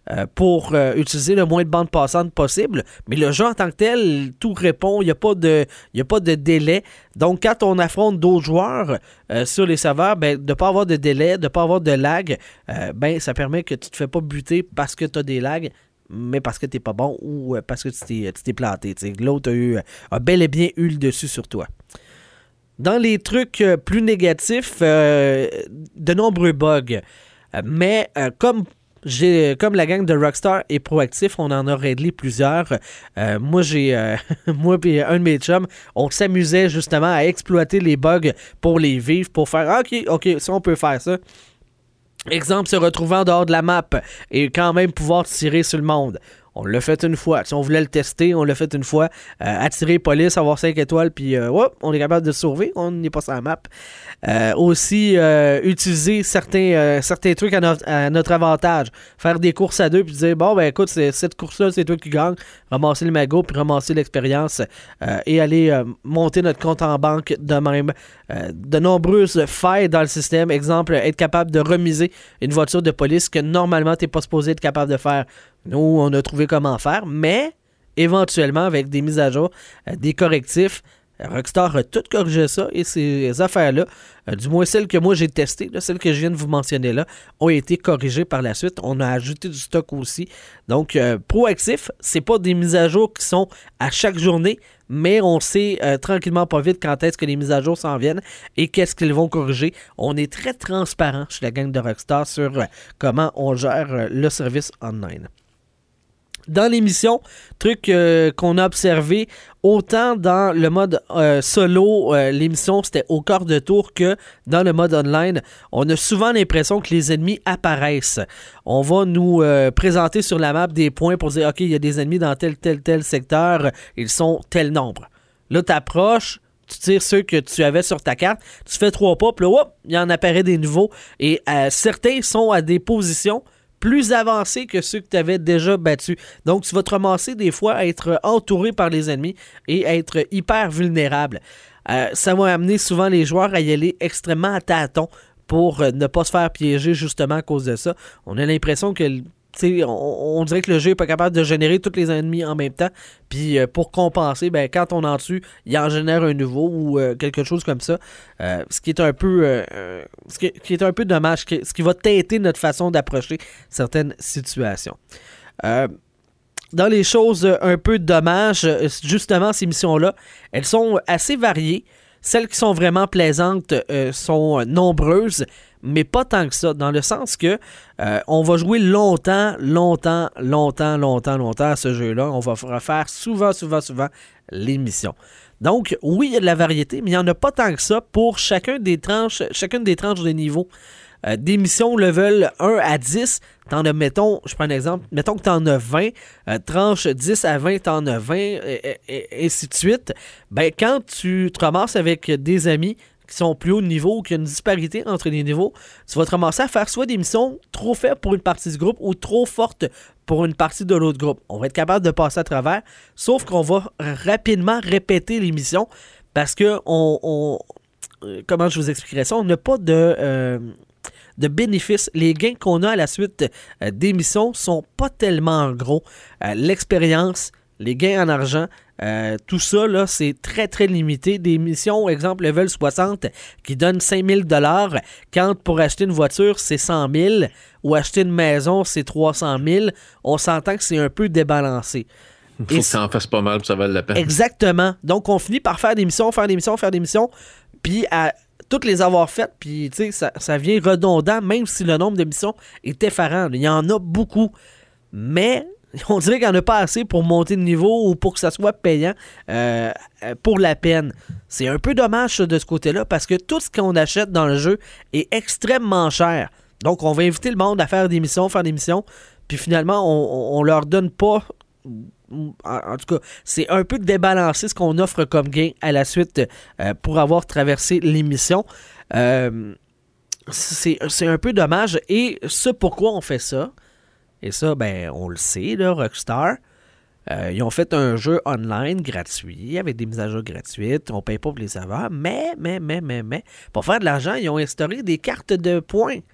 euh, pour euh, utiliser le moins de bande passante possible. Mais le jeu en tant que tel, tout répond, il n'y a pas de, il y a pas de délai. Donc, quand on affronte d'autres joueurs euh, sur les serveurs, ben, de ne pas avoir de délai, de ne pas avoir de lag, euh, ben, ça permet que tu ne te fais pas buter parce que tu as des lags, mais parce que tu n'es pas bon ou parce que tu t'es, tu t'es planté. T'sais. L'autre a, eu, a bel et bien eu le dessus sur toi. Dans les trucs euh, plus négatifs, euh, de nombreux bugs. Euh, mais euh, comme j'ai, comme la gang de Rockstar est proactif, on en a réglé plusieurs. Euh, moi, j'ai, euh, moi et un de mes chums, on s'amusait justement à exploiter les bugs pour les vivre, pour faire ah, ok, ok, si on peut faire ça. Exemple, se retrouver en dehors de la map et quand même pouvoir tirer sur le monde. On l'a fait une fois. Si on voulait le tester, on l'a fait une fois. Euh, attirer police, avoir cinq étoiles, puis euh, ouais, on est capable de se sauver. On n'est pas sur la map. Euh, aussi, euh, utiliser certains, euh, certains trucs à, no- à notre avantage. Faire des courses à deux, puis dire, bon, ben écoute, c'est, cette course-là, c'est toi qui gagne. Ramasser le magot, puis ramasser l'expérience euh, et aller euh, monter notre compte en banque de même. Euh, de nombreuses failles dans le système. Exemple, être capable de remiser une voiture de police que normalement, tu n'es pas supposé être capable de faire. Nous, on a trouvé comment faire, mais éventuellement, avec des mises à jour, euh, des correctifs, Rockstar a tout corrigé ça et ces affaires-là, euh, du moins celles que moi j'ai testées, là, celles que je viens de vous mentionner là, ont été corrigées par la suite. On a ajouté du stock aussi. Donc, euh, proactif, c'est pas des mises à jour qui sont à chaque journée, mais on sait euh, tranquillement pas vite quand est-ce que les mises à jour s'en viennent et qu'est-ce qu'ils vont corriger. On est très transparent chez la gang de Rockstar sur euh, comment on gère euh, le service online. Dans l'émission, truc euh, qu'on a observé, autant dans le mode euh, solo, euh, l'émission c'était au quart de tour que dans le mode online, on a souvent l'impression que les ennemis apparaissent. On va nous euh, présenter sur la map des points pour dire, OK, il y a des ennemis dans tel, tel, tel secteur, ils sont tel nombre. Là, tu approches, tu tires ceux que tu avais sur ta carte, tu fais trois pas, puis là, hop, il en apparaît des nouveaux. Et euh, certains sont à des positions plus avancés que ceux que tu avais déjà battus. Donc, tu vas te ramasser des fois à être entouré par les ennemis et à être hyper vulnérable. Euh, ça va amener souvent les joueurs à y aller extrêmement à tâtons pour euh, ne pas se faire piéger justement à cause de ça. On a l'impression que On, on dirait que le jeu n'est pas capable de générer tous les ennemis en même temps. Puis euh, pour compenser, ben, quand on en tue, il en génère un nouveau ou euh, quelque chose comme ça. Euh, ce qui est un peu euh, ce qui, qui est un peu dommage, ce qui va teinter notre façon d'approcher certaines situations. Euh, dans les choses un peu dommages, justement, ces missions-là, elles sont assez variées. Celles qui sont vraiment plaisantes euh, sont nombreuses, mais pas tant que ça, dans le sens que euh, on va jouer longtemps, longtemps, longtemps, longtemps, longtemps à ce jeu-là. On va refaire souvent, souvent, souvent les missions. Donc, oui, il y a de la variété, mais il n'y en a pas tant que ça pour chacun des tranches, chacune des tranches de niveau. Euh, des missions level un à dix, t'en as, mettons, je prends un exemple, mettons que t'en as vingt, euh, tranche dix à vingt, t'en as vingt, et, et, et ainsi de suite. Ben, quand tu te ramasses avec des amis qui sont plus haut de niveau ou qu'il y a une disparité entre les niveaux, tu vas te ramasser à faire soit des missions trop faibles pour une partie du groupe ou trop fortes pour une partie de l'autre groupe. On va être capable de passer à travers, sauf qu'on va rapidement répéter les missions parce que on, on comment je vous expliquerais ça, on n'a pas de... Euh, de bénéfices. Les gains qu'on a à la suite euh, des missions sont pas tellement gros. Euh, l'expérience, les gains en argent, euh, tout ça, là, c'est très, très limité. Des missions, exemple, level soixante, qui donnent cinq mille dollars, quand pour acheter une voiture, c'est cent mille, ou acheter une maison, c'est trois cent mille, on s'entend que c'est un peu débalancé. Il faut Et que ça en fasse pas mal, ça vaut la peine. Exactement. Donc, on finit par faire des missions, faire des missions, faire des missions, puis à toutes les avoir faites, puis tu sais, ça, ça vient redondant, même si le nombre de missions est effarant. Il y en a beaucoup, mais on dirait qu'il n'y en a pas assez pour monter de niveau ou pour que ça soit payant euh, pour la peine. C'est un peu dommage ça, de ce côté-là, parce que tout ce qu'on achète dans le jeu est extrêmement cher. Donc, on va inviter le monde à faire des missions, faire des missions, puis finalement, on, on leur donne pas... En tout cas, c'est un peu débalancé ce qu'on offre comme gain à la suite euh, pour avoir traversé l'émission. Euh, c'est, c'est un peu dommage. Et ce pourquoi on fait ça, et ça, ben, on le sait, là, Rockstar, euh, ils ont fait un jeu online gratuit, avec des mises à jour gratuites. On ne paye pas pour les serveurs, mais, mais, mais, mais, mais, pour faire de l'argent, ils ont instauré des cartes de points.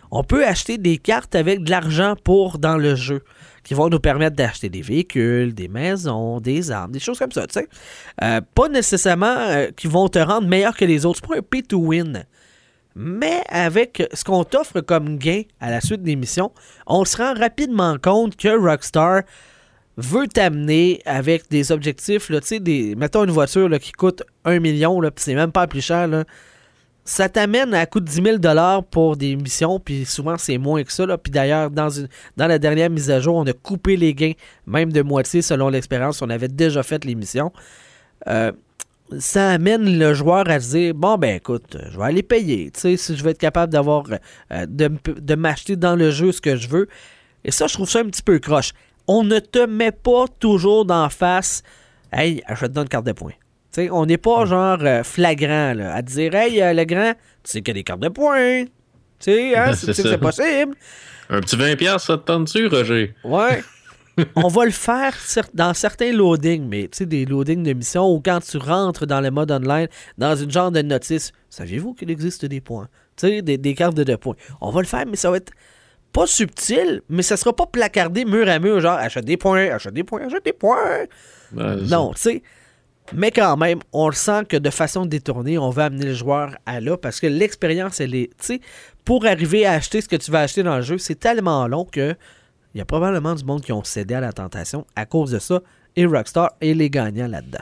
On peut acheter des cartes avec de l'argent pour dans le jeu, qui vont nous permettre d'acheter des véhicules, des maisons, des armes, des choses comme ça, tu sais. Euh, pas nécessairement euh, qui vont te rendre meilleur que les autres. C'est pas un pay to win. Mais avec ce qu'on t'offre comme gain à la suite des missions, on se rend rapidement compte que Rockstar veut t'amener avec des objectifs, là, tu sais, des, mettons une voiture là, qui coûte un million, puis c'est même pas plus cher, là. Ça t'amène à coût de dix mille dollars pour des missions, puis souvent c'est moins que ça. Là. Puis d'ailleurs, dans, une, dans la dernière mise à jour, on a coupé les gains, même de moitié selon l'expérience. On avait déjà fait les missions. Euh, ça amène le joueur à se dire, bon ben écoute, je vais aller payer. Tu sais, si je vais être capable d'avoir euh, de, de m'acheter dans le jeu ce que je veux. Et ça, je trouve ça un petit peu croche. On ne te met pas toujours d'en face, hey, achète-toi une carte de points. T'sais, on n'est pas genre euh, flagrant là, à dire hey euh, le grand, tu sais qu'il y a des cartes de points. Tu sais, hein, c'est, c'est, c'est possible. Un petit vingt dollars, ça te tente-tu, Roger? Ouais. On va le faire dans certains loadings, mais tu sais, des loadings de mission où quand tu rentres dans le mode online, dans une genre de notice, saviez-vous qu'il existe des points? Tu sais, des, des cartes de deux points. On va le faire, mais ça va être pas subtil, mais ça sera pas placardé mur à mur, genre achète des points, achète des points, achète des points. Ben, non, tu sais. Mais quand même, on le sent que de façon détournée, on va amener le joueur à là parce que l'expérience, elle est... Tu sais, pour arriver à acheter ce que tu vas acheter dans le jeu, c'est tellement long que il y a probablement du monde qui ont cédé à la tentation à cause de ça, et Rockstar est les gagnants là-dedans.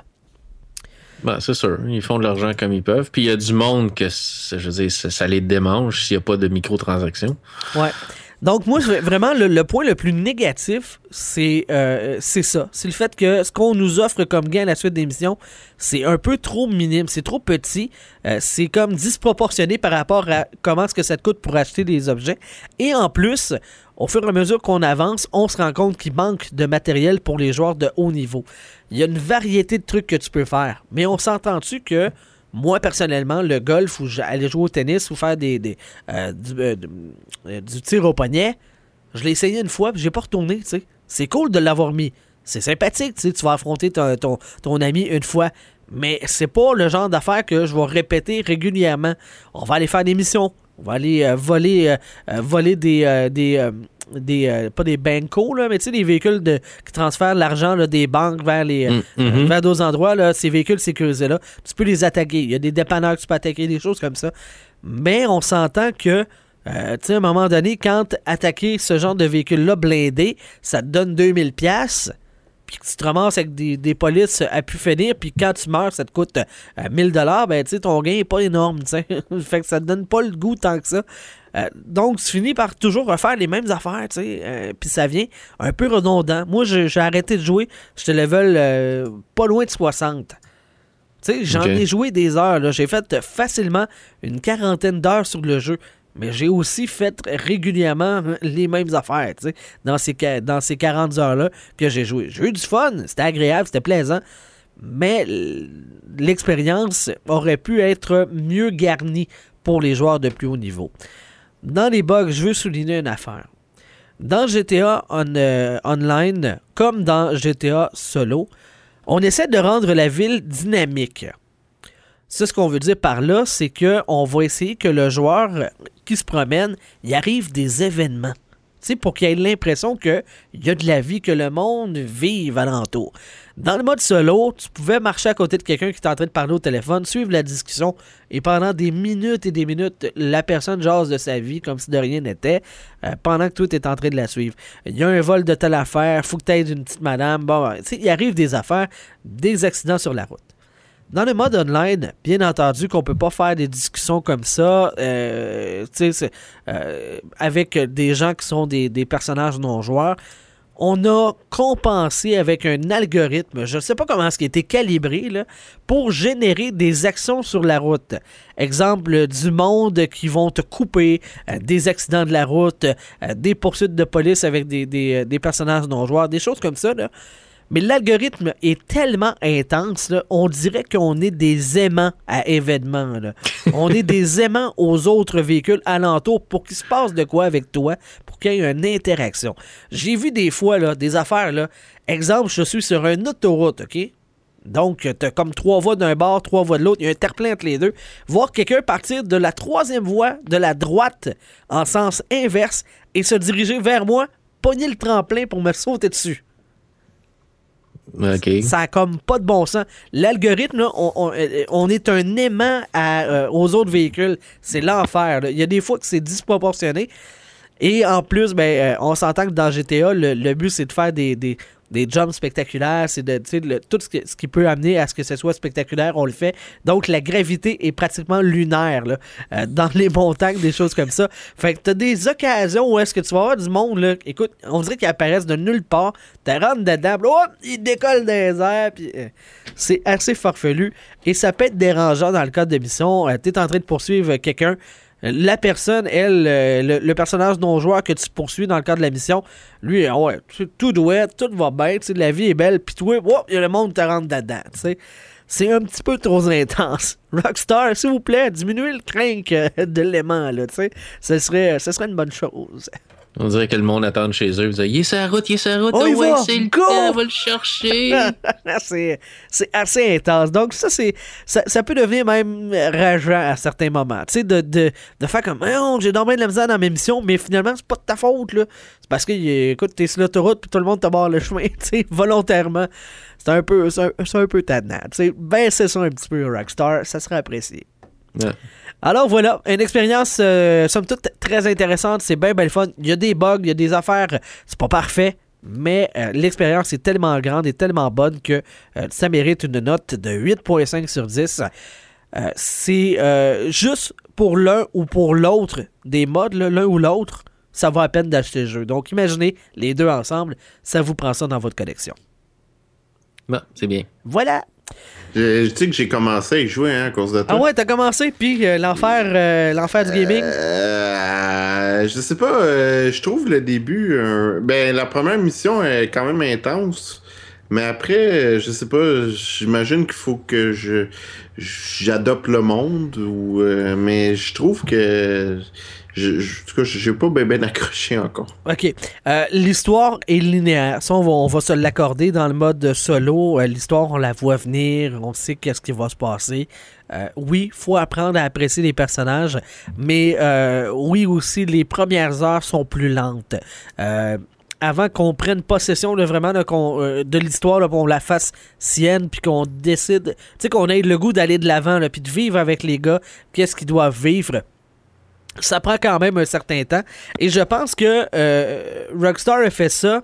Ben, c'est sûr. Ils font de l'argent comme ils peuvent. Puis il y a du monde que, je veux dire, ça, ça les démange s'il n'y a pas de microtransactions. Ouais. Donc, moi, vraiment, le, le point le plus négatif, c'est, euh, c'est ça. C'est le fait que ce qu'on nous offre comme gain à la suite des missions, c'est un peu trop minime, c'est trop petit. Euh, c'est comme disproportionné par rapport à comment est-ce que ça te coûte pour acheter des objets. Et en plus, au fur et à mesure qu'on avance, on se rend compte qu'il manque de matériel pour les joueurs de haut niveau. Il y a une variété de trucs que tu peux faire. Mais on s'entend-tu que moi, personnellement, le golf ou aller jouer au tennis ou faire des, des, euh, du, euh, du tir au poignet, je l'ai essayé une fois et j'ai pas retourné, tu sais. C'est cool de l'avoir mis. C'est sympathique, tu sais, tu vas affronter ton, ton, ton ami une fois. Mais c'est pas le genre d'affaire que je vais répéter régulièrement. On va aller faire des missions. On va aller euh, voler, euh, euh, voler des... Euh, des euh, des euh, pas des bancos là, mais tu sais des véhicules de, qui transfèrent l'argent là, des banques vers les euh, mm-hmm. vers d'autres endroits là, ces véhicules sécurisés là, tu peux les attaquer. Il y a des dépanneurs que tu peux attaquer, des choses comme ça. Mais on s'entend que euh, tu sais à un moment donné, quand attaquer ce genre de véhicule là blindé, ça te donne deux mille piastres. Puis que tu te ramasses avec des, des polices à pu finir, puis quand tu meurs, ça te coûte euh, mille dollars, ben tu sais, ton gain est pas énorme, tu sais. Fait que ça te donne pas le goût tant que ça. Euh, donc, tu finis par toujours refaire les mêmes affaires, tu sais. Euh, puis ça vient un peu redondant. Moi, j'ai, j'ai arrêté de jouer, j'étais level euh, pas loin de soixante. Tu sais, j'en okay. ai joué des heures, là. J'ai fait facilement une quarantaine d'heures sur le jeu. Mais j'ai aussi fait régulièrement les mêmes affaires, tu sais, dans ces, dans ces quarante heures-là que j'ai joué. J'ai eu du fun, c'était agréable, c'était plaisant, mais l'expérience aurait pu être mieux garnie pour les joueurs de plus haut niveau. Dans les bugs, je veux souligner une affaire. Dans G T A on, euh, Online, comme dans G T A Solo, on essaie de rendre la ville dynamique. Ça, ce qu'on veut dire par là, c'est qu'on va essayer que le joueur qui se promène, il arrive des événements. Tu sais, pour qu'il ait l'impression qu'il y a de la vie, que le monde vive alentour. Dans le mode solo, tu pouvais marcher à côté de quelqu'un qui est en train de parler au téléphone, suivre la discussion, et pendant des minutes et des minutes, la personne jase de sa vie comme si de rien n'était, euh, pendant que toi, tu es en train de la suivre. Il y a un vol de telle affaire, faut que tu aides une petite madame. Bon, tu sais, il arrive des affaires, des accidents sur la route. Dans le mode online, bien entendu qu'on peut pas faire des discussions comme ça euh, euh, avec des gens qui sont des, des personnages non-joueurs. On a compensé avec un algorithme, je ne sais pas comment est-ce qui a été calibré, là, pour générer des actions sur la route. Exemple, du monde qui vont te couper, euh, des accidents de la route, euh, des poursuites de police avec des, des, des personnages non-joueurs, des choses comme ça, là. Mais l'algorithme est tellement intense, là, on dirait qu'on est des aimants à événements. Là. On est des aimants aux autres véhicules alentours pour qu'il se passe de quoi avec toi, pour qu'il y ait une interaction. J'ai vu des fois là, des affaires, là. Exemple, je suis sur une autoroute, OK? Donc, tu as comme trois voies d'un bord, trois voies de l'autre. Il y a un terre-plein entre les deux. Voir quelqu'un partir de la troisième voie, de la droite, en sens inverse, et se diriger vers moi, pogner le tremplin pour me sauter dessus. OK. Ça a comme pas de bon sens. L'algorithme, là, on, on, on est un aimant à, euh, aux autres véhicules. C'est l'enfer. Là. Il y a des fois que c'est disproportionné. Et en plus, ben, euh, on s'entend que dans G T A, le, le but, c'est de faire des, des, des jumps spectaculaires. C'est de, tu sais, le, tout ce qui, ce qui peut amener à ce que ce soit spectaculaire, on le fait. Donc, la gravité est pratiquement lunaire là, euh, dans les montagnes, des choses comme ça. Fait que t'as des occasions où est-ce que tu vas avoir du monde, là, écoute, on dirait qu'ils apparaissent de nulle part. Tu rentres dedans, pis, oh, ils décollent dans les airs, puis euh, c'est assez farfelu. Et ça peut être dérangeant dans le cadre de mission. Euh, t'es en train de poursuivre quelqu'un. La personne, elle, le, le personnage non-joueur que tu poursuis dans le cadre de la mission, lui, ouais, tout douet, tout va bien, tu sais, la vie est belle, pis toi, il y a le monde qui te rentre dedans, tu sais. C'est un petit peu trop intense. Rockstar, s'il vous plaît, diminuez le crank de l'aimant, là, tu sais. Ce serait, ce serait une bonne chose. On dirait que le monde attend chez eux. Vous il est sur la route, il est sur la route. On y oh, ouais, va, c'est le go! temps, on va le chercher. c'est, c'est assez intense. Donc, ça, c'est, ça, ça peut devenir même rageant à certains moments. Tu sais, de, de, de faire comme, oh, j'ai dormi de la misère dans mes missions, mais finalement, c'est pas de ta faute, là. C'est parce que, écoute, t'es sur l'autoroute, puis tout le monde te barre le chemin, tu sais, volontairement. C'est un peu, c'est un, c'est un peu tannant. Tu sais, baissez ça un petit peu, Rockstar, ça serait apprécié. Ouais. Alors voilà, une expérience euh, somme toute très intéressante, c'est bien bien le fun. Il y a des bugs, il y a des affaires, c'est pas parfait, mais euh, l'expérience est tellement grande et tellement bonne que euh, ça mérite une note de huit virgule cinq sur dix. Euh, c'est euh, juste pour l'un ou pour l'autre des modes, là, l'un ou l'autre, ça vaut à peine d'acheter le jeu. Donc imaginez les deux ensemble, ça vous prend ça dans votre collection. Bon, c'est bien. Voilà. Je, je dis que j'ai commencé à y jouer hein, à cause de toi. Ah ouais, t'as commencé, puis euh, l'enfer, euh, l'enfer du gaming? Euh, je sais pas, euh, je trouve le début... Euh, ben, la première mission est quand même intense, mais après, je sais pas, j'imagine qu'il faut que je j'adopte le monde, ou euh, mais je trouve que... Je, je, en tout cas, j'ai pas bien ben accroché encore. OK. Euh, l'histoire est linéaire. Ça, on va, on va se l'accorder dans le mode solo. Euh, l'histoire, on la voit venir. On sait qu'est-ce qui va se passer. Euh, oui, il faut apprendre à apprécier les personnages. Mais euh, oui, aussi, les premières heures sont plus lentes. Euh, avant qu'on prenne possession là, vraiment là, qu'on, euh, de l'histoire, là, qu'on la fasse sienne, puis qu'on décide, tu sais, qu'on ait le goût d'aller de l'avant, puis de vivre avec les gars, qu'est-ce qu'ils doivent vivre. Ça prend quand même un certain temps. Et je pense que euh, Rockstar a fait ça,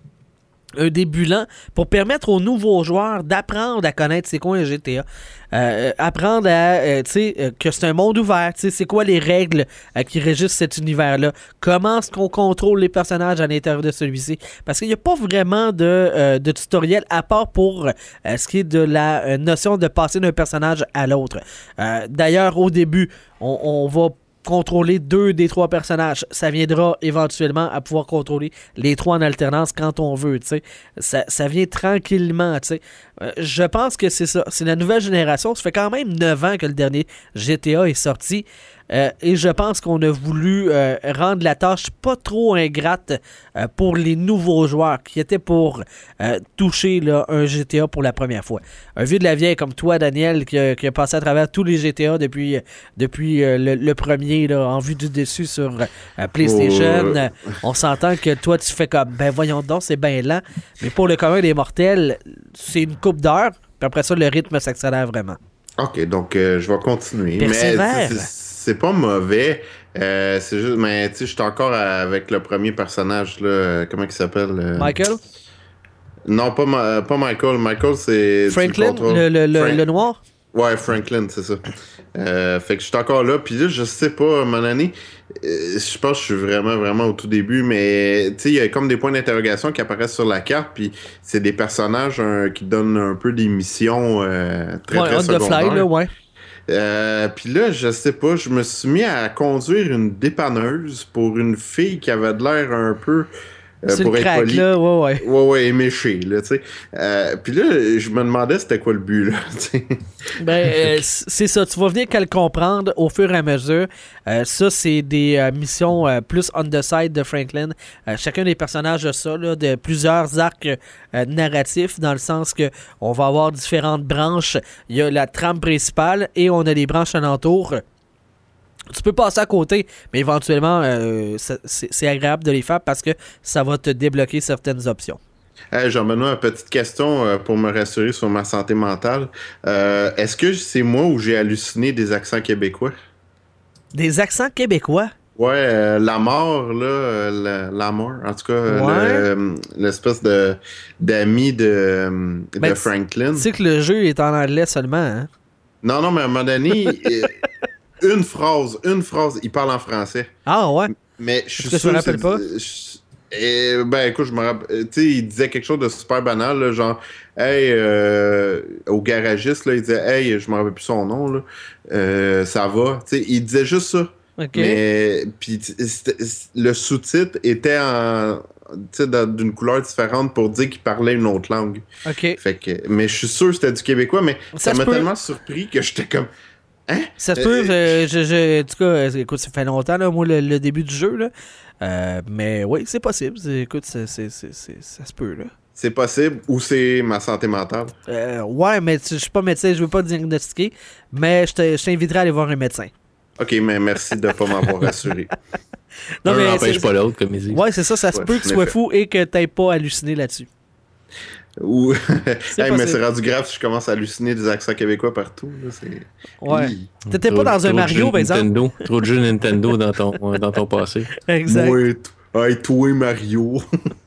un début lent, pour permettre aux nouveaux joueurs d'apprendre à connaître c'est quoi un G T A. Euh, apprendre à, euh, tu sais, euh, que c'est un monde ouvert. Tu sais, c'est quoi les règles euh, qui régissent cet univers-là. Comment est-ce qu'on contrôle les personnages à l'intérieur de celui-ci. Parce qu'il n'y a pas vraiment de, euh, de tutoriel à part pour euh, ce qui est de la euh, notion de passer d'un personnage à l'autre. Euh, d'ailleurs, au début, on, on va contrôler deux des trois personnages. Ça viendra éventuellement à pouvoir contrôler les trois en alternance quand on veut, tu sais. Ça, ça vient tranquillement, tu sais. Euh, je pense que c'est ça. C'est la nouvelle génération. Ça fait quand même neuf ans que le dernier G T A est sorti. Euh, et je pense qu'on a voulu euh, rendre la tâche pas trop ingrate euh, pour les nouveaux joueurs qui étaient pour euh, toucher là, un G T A pour la première fois. Un vieux de la vieille comme toi, Daniel, qui a, qui a passé à travers tous les G T A depuis, depuis euh, le, le premier là, en vue du dessus sur euh, PlayStation. Oh. Euh, on s'entend que toi, tu fais comme, ben voyons donc, c'est bien lent. Mais pour le commun des mortels, c'est une coupe d'heures. Puis après ça, le rythme s'accélère vraiment. OK, donc euh, je vais continuer. Persévère. Mais c'est pas mauvais. Euh, c'est juste, mais tu sais, je suis encore avec le premier personnage, là. Comment il s'appelle? Euh... Michael? Non, pas, Ma- pas Michael. Michael, c'est... Franklin, le, le, le, Frank... le noir? Ouais, Franklin, c'est ça. Euh, fait que je suis encore là. Puis là, je sais pas, à mon année, euh, je pense que je suis vraiment, vraiment au tout début, mais tu sais, il y a comme des points d'interrogation qui apparaissent sur la carte, puis c'est des personnages euh, qui donnent un peu des missions euh, très, ouais, très on secondaires. the fly, là, ouais. Euh, puis là, je sais pas, je me suis mis à conduire une dépanneuse pour une fille qui avait de l'air un peu Euh, c'est pour le être crack, poli. là, ouais, ouais. Ouais, ouais, éméché, là, tu sais. Euh, puis là, je me demandais c'était quoi le but, là, tu sais. Ben, euh, c'est ça. Tu vas venir qu'à le comprendre au fur et à mesure. Euh, ça, c'est des euh, missions euh, plus on the side de Franklin. Euh, chacun des personnages a ça, là, de plusieurs arcs euh, narratifs, dans le sens que on va avoir différentes branches. Il y a la trame principale et on a des branches alentours. Tu peux passer à côté, mais éventuellement, euh, ça, c'est, c'est agréable de les faire parce que ça va te débloquer certaines options. Hey, Jean-Benoît, une petite question euh, pour me rassurer sur ma santé mentale. Euh, est-ce que c'est moi ou j'ai halluciné des accents québécois? Des accents québécois? Ouais, euh, la mort, là, euh, la, la mort, en tout cas, euh, Ouais. le, l'espèce de d'ami de, de Ben, Franklin. Tu sais que le jeu est en anglais seulement, hein? Non, non, mais à un moment donné, euh, une phrase, une phrase, il parle en français. Ah ouais? Mais je suis Est-ce que tu sûr me rappelles c'est- pas? je- eh, ben écoute, je me rappelle. Tu sais, il disait quelque chose de super banal, là, genre, hey, euh, au garagiste, là, il disait, hey, je me rappelle plus son nom, là, euh, ça va. Tu sais, il disait juste ça. OK. Mais puis c'était- le sous-titre était en, tu sais, dans- d'une couleur différente pour dire qu'il parlait une autre langue. OK. Fait que, mais je suis sûr que c'était du québécois, mais Ça ça, se m'a peut. tellement surpris que j'étais comme, hein? Ça se Euh, peut, euh, je, je- en tout cas, euh, écoute, ça fait longtemps, là, moi, le, le début du jeu, là. Euh, mais oui, c'est possible. C'est- écoute, c'est, c'est, c'est, c'est- ça se peut, là. C'est possible ou c'est ma santé mentale? Euh, ouais, mais tu- je suis pas médecin, je veux pas te diagnostiquer, mais je, te- je t'inviterai à aller voir un médecin. Ok, mais merci de pas m'avoir rassuré. Non, Un mais n'empêche c'est- pas l'autre, comme ils disent. Ouais, c'est ça, ça se Ouais, peut que tu en sois effet. fou et que t'aies pas halluciné là-dessus. Ou, C'est hey, mais possible. c'est rendu grave si je commence à halluciner des accents québécois partout. Là, c'est... Ouais. Hi. T'étais Trop- pas dans trop un de Mario, jeux par exemple? Nintendo. Trop de jeux Nintendo dans ton, euh, dans ton passé. Exact. Ouais, t- hey, toi, Mario.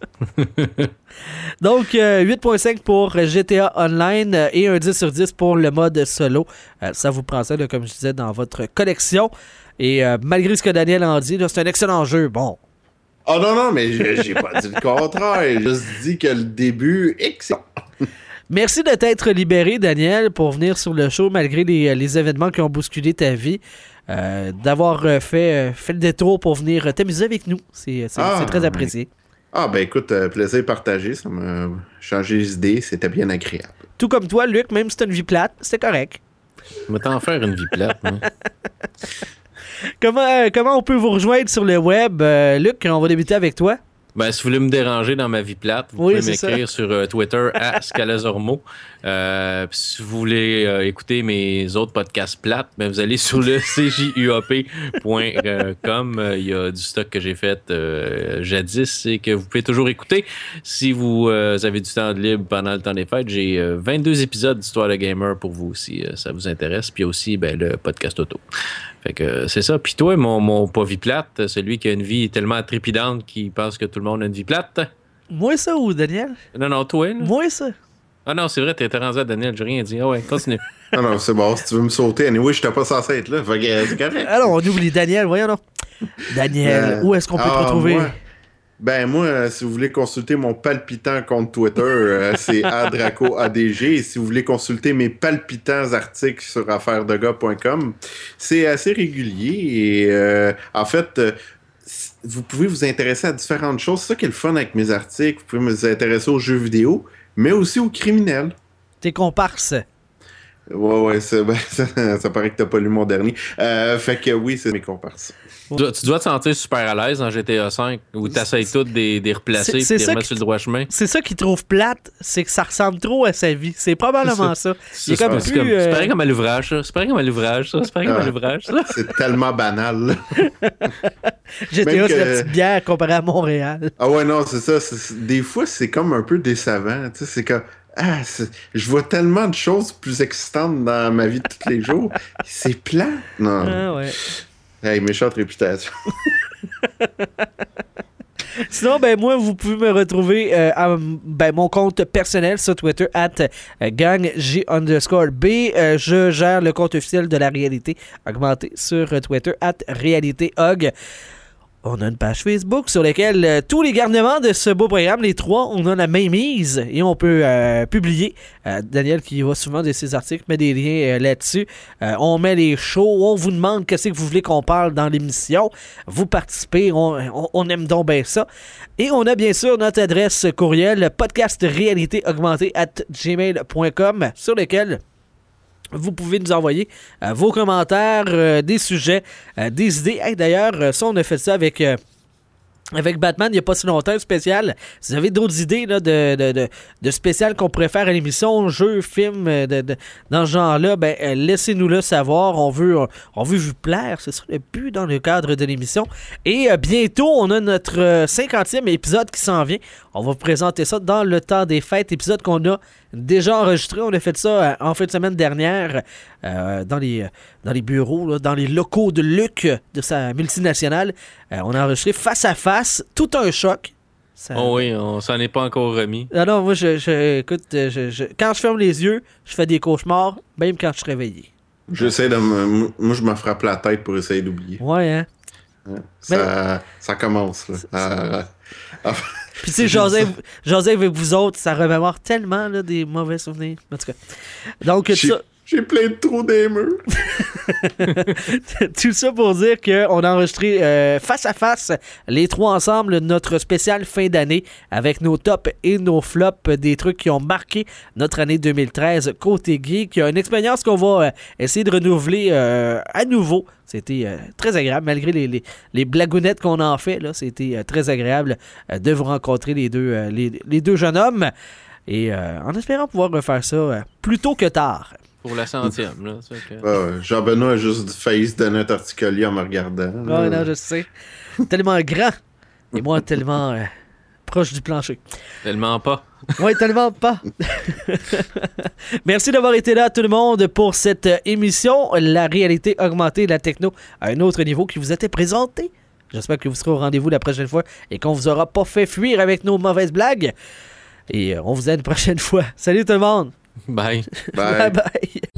Donc, euh, huit virgule cinq pour G T A Online euh, et un dix sur dix pour le mode solo. Euh, ça vous prend ça, là, comme je disais, dans votre collection. Et euh, malgré ce que Daniel en dit, là, c'est un excellent jeu. Bon. Oh non, non, mais j'ai, j'ai pas dit le contraire. J'ai juste dit que le début, excellent. Merci de t'être libéré, Daniel, pour venir sur le show malgré les, les événements qui ont bousculé ta vie. Euh, d'avoir euh, fait, euh, fait le détour pour venir euh, t'amuser avec nous. C'est, c'est, Ah, c'est très apprécié. Ah, ben écoute, euh, plaisir partagé. Ça m'a changé les idées. C'était bien agréable. Tout comme toi, Luc, même si t'as une vie plate, c'est correct. Je vais t'en faire une vie plate. Moi. Comment, euh, comment on peut vous rejoindre sur le web? Euh, Luc, on va débuter avec toi. Ben, si vous voulez me déranger dans ma vie plate, vous Oui, pouvez c'est m'écrire sur euh, Twitter à Scalazormo. Euh, pis si vous voulez euh, écouter mes autres podcasts plates, ben, vous allez sur le c j u a p point com. Il euh, y a du stock que j'ai fait euh, jadis et que vous pouvez toujours écouter. Si vous euh, avez du temps de libre pendant le temps des fêtes, j'ai euh, vingt-deux épisodes d'Histoire de Gamer pour vous si euh, ça vous intéresse. Puis aussi ben, le podcast auto. Fait que euh, c'est ça. Puis toi, mon, mon pas vie plate, celui qui a une vie tellement trépidante qu'il pense que tout le monde a une vie plate. Moi ça ou Daniel? Non, non, toi, là. Moi ça. Ah non, c'est vrai, t'étais rendu à Daniel, j'ai rien dit. Ah ouais, continue. Non, non, c'est bon. Si tu veux me sauter, anyway, j'étais pas censé être là. Fait que euh, c'est correct. Alors, on oublie Daniel, voyons donc. Daniel, Euh, où est-ce qu'on peut ah, te retrouver? moi, ben moi, euh, si vous voulez consulter mon palpitant compte Twitter, euh, c'est adraco A D G. Et si vous voulez consulter mes palpitants articles sur affaires de gars point com, c'est assez régulier. Et euh, en fait, euh, vous pouvez vous intéresser à différentes choses. C'est ça qui est le fun avec mes articles. Vous pouvez vous intéresser aux jeux vidéo, mais aussi aux criminels. Tes comparses. Ouais, ouais, c'est, ben, ça, ça paraît que t'as pas lu mon dernier. Euh, fait que oui, c'est mes comparses. Tu dois, tu dois te sentir super à l'aise dans G T A cinq où t'essayes tout des, des replacer C'est- et c'est des ça remettre qui- sur le droit chemin. C'est ça qu'il trouve plate, c'est que ça ressemble trop à sa vie. C'est probablement ça. Il est C'est comme c'est plus, comme- euh, c'est pareil comme à l'ouvrage, ça. C'est pareil comme à l'ouvrage, ça. C'est pareil comme à Ah. l'ouvrage, ça. C'est tellement banal. G T A, même c'est la que- petite bière comparée à Montréal. Ah ouais, non, c'est ça. c'est- c'est- des fois, c'est comme un peu décevant. Tu sais, c'est comme... Ah, c'est- je vois tellement de choses plus excitantes dans ma vie de tous les jours. C'est plat. Non. Ah ouais. Hey, méchante réputation. Sinon, ben moi, vous pouvez me retrouver euh, à ben, mon compte personnel sur Twitter, at euh, gangj underscore B. Euh, je gère le compte officiel de la réalité augmentée sur euh, Twitter, at réalitéhog. On a une page Facebook sur laquelle euh, tous les garnements de ce beau programme, les trois, on a la même mise et on peut euh, publier. Euh, Daniel, qui va souvent de ses articles, met des liens euh, là-dessus. Euh, on met les shows, on vous demande qu'est-ce que vous voulez qu'on parle dans l'émission. Vous participez, on, on, on aime donc bien ça. Et on a bien sûr notre adresse courriel podcast réalité augmentée arobase gmail point com sur lequel vous pouvez nous envoyer euh, vos commentaires, euh, des sujets, euh, des idées. Hey, d'ailleurs, euh, ça, on a fait ça avec, euh, avec Batman il n'y a pas si longtemps, un spécial. Si vous avez d'autres idées là, de, de, de, de spécial qu'on pourrait faire à l'émission, jeux, films, euh, de, de, dans ce genre-là, ben, euh, laissez-nous le savoir. On veut, on veut vous plaire. C'est ça le but dans le cadre de l'émission. Et euh, bientôt, on a notre euh, cinquantième épisode qui s'en vient. On va vous présenter ça dans le temps des fêtes. Épisode qu'on a déjà enregistré. On a fait ça euh, en fin de semaine dernière euh, dans, les, dans les bureaux, là, dans les locaux de Luc de sa multinationale. Euh, on a enregistré face à face. Tout un choc. Ça... Oh oui, on s'en est pas encore remis. Non, non, moi, je, je, écoute, je, je, quand je ferme les yeux, je fais des cauchemars, même quand je suis réveillé. J'essaie de me... Moi, je me frappe la tête pour essayer d'oublier. Ouais, hein? Ouais, ça, Mais... ça commence, là. Ah, ah. Puis tu sais, jaser avec vous autres, ça remémore tellement là, des mauvais souvenirs. En tout cas. Donc, j'ai, ça... j'ai plein de trous des murs. Tout ça pour dire qu'on a enregistré euh, face à face, les trois ensemble, notre spécial fin d'année avec nos tops et nos flops, des trucs qui ont marqué notre année deux mille treize côté geek. Il y a une expérience qu'on va euh, essayer de renouveler euh, à nouveau. C'était euh, très agréable, malgré les, les, les blagounettes qu'on en fait. Là, c'était euh, très agréable euh, de vous rencontrer, les deux, euh, les, les deux jeunes hommes. Et euh, en espérant pouvoir refaire ça euh, plus tôt que tard. Pour la centième, là. Que... Ah, Jean-Benoît a juste failli se donner un torticolis en me regardant. Ah, non, je sais. Tellement grand. Et moi, tellement euh, proche du plancher. Tellement pas. Oui, tellement pas. Merci d'avoir été là, tout le monde, pour cette émission. La réalité augmentée de la techno à un autre niveau qui vous était présenté. J'espère que vous serez au rendez-vous la prochaine fois et qu'on vous aura pas fait fuir avec nos mauvaises blagues. Et on vous aide une prochaine fois. Salut tout le monde! Bye. Bye. Bye bye.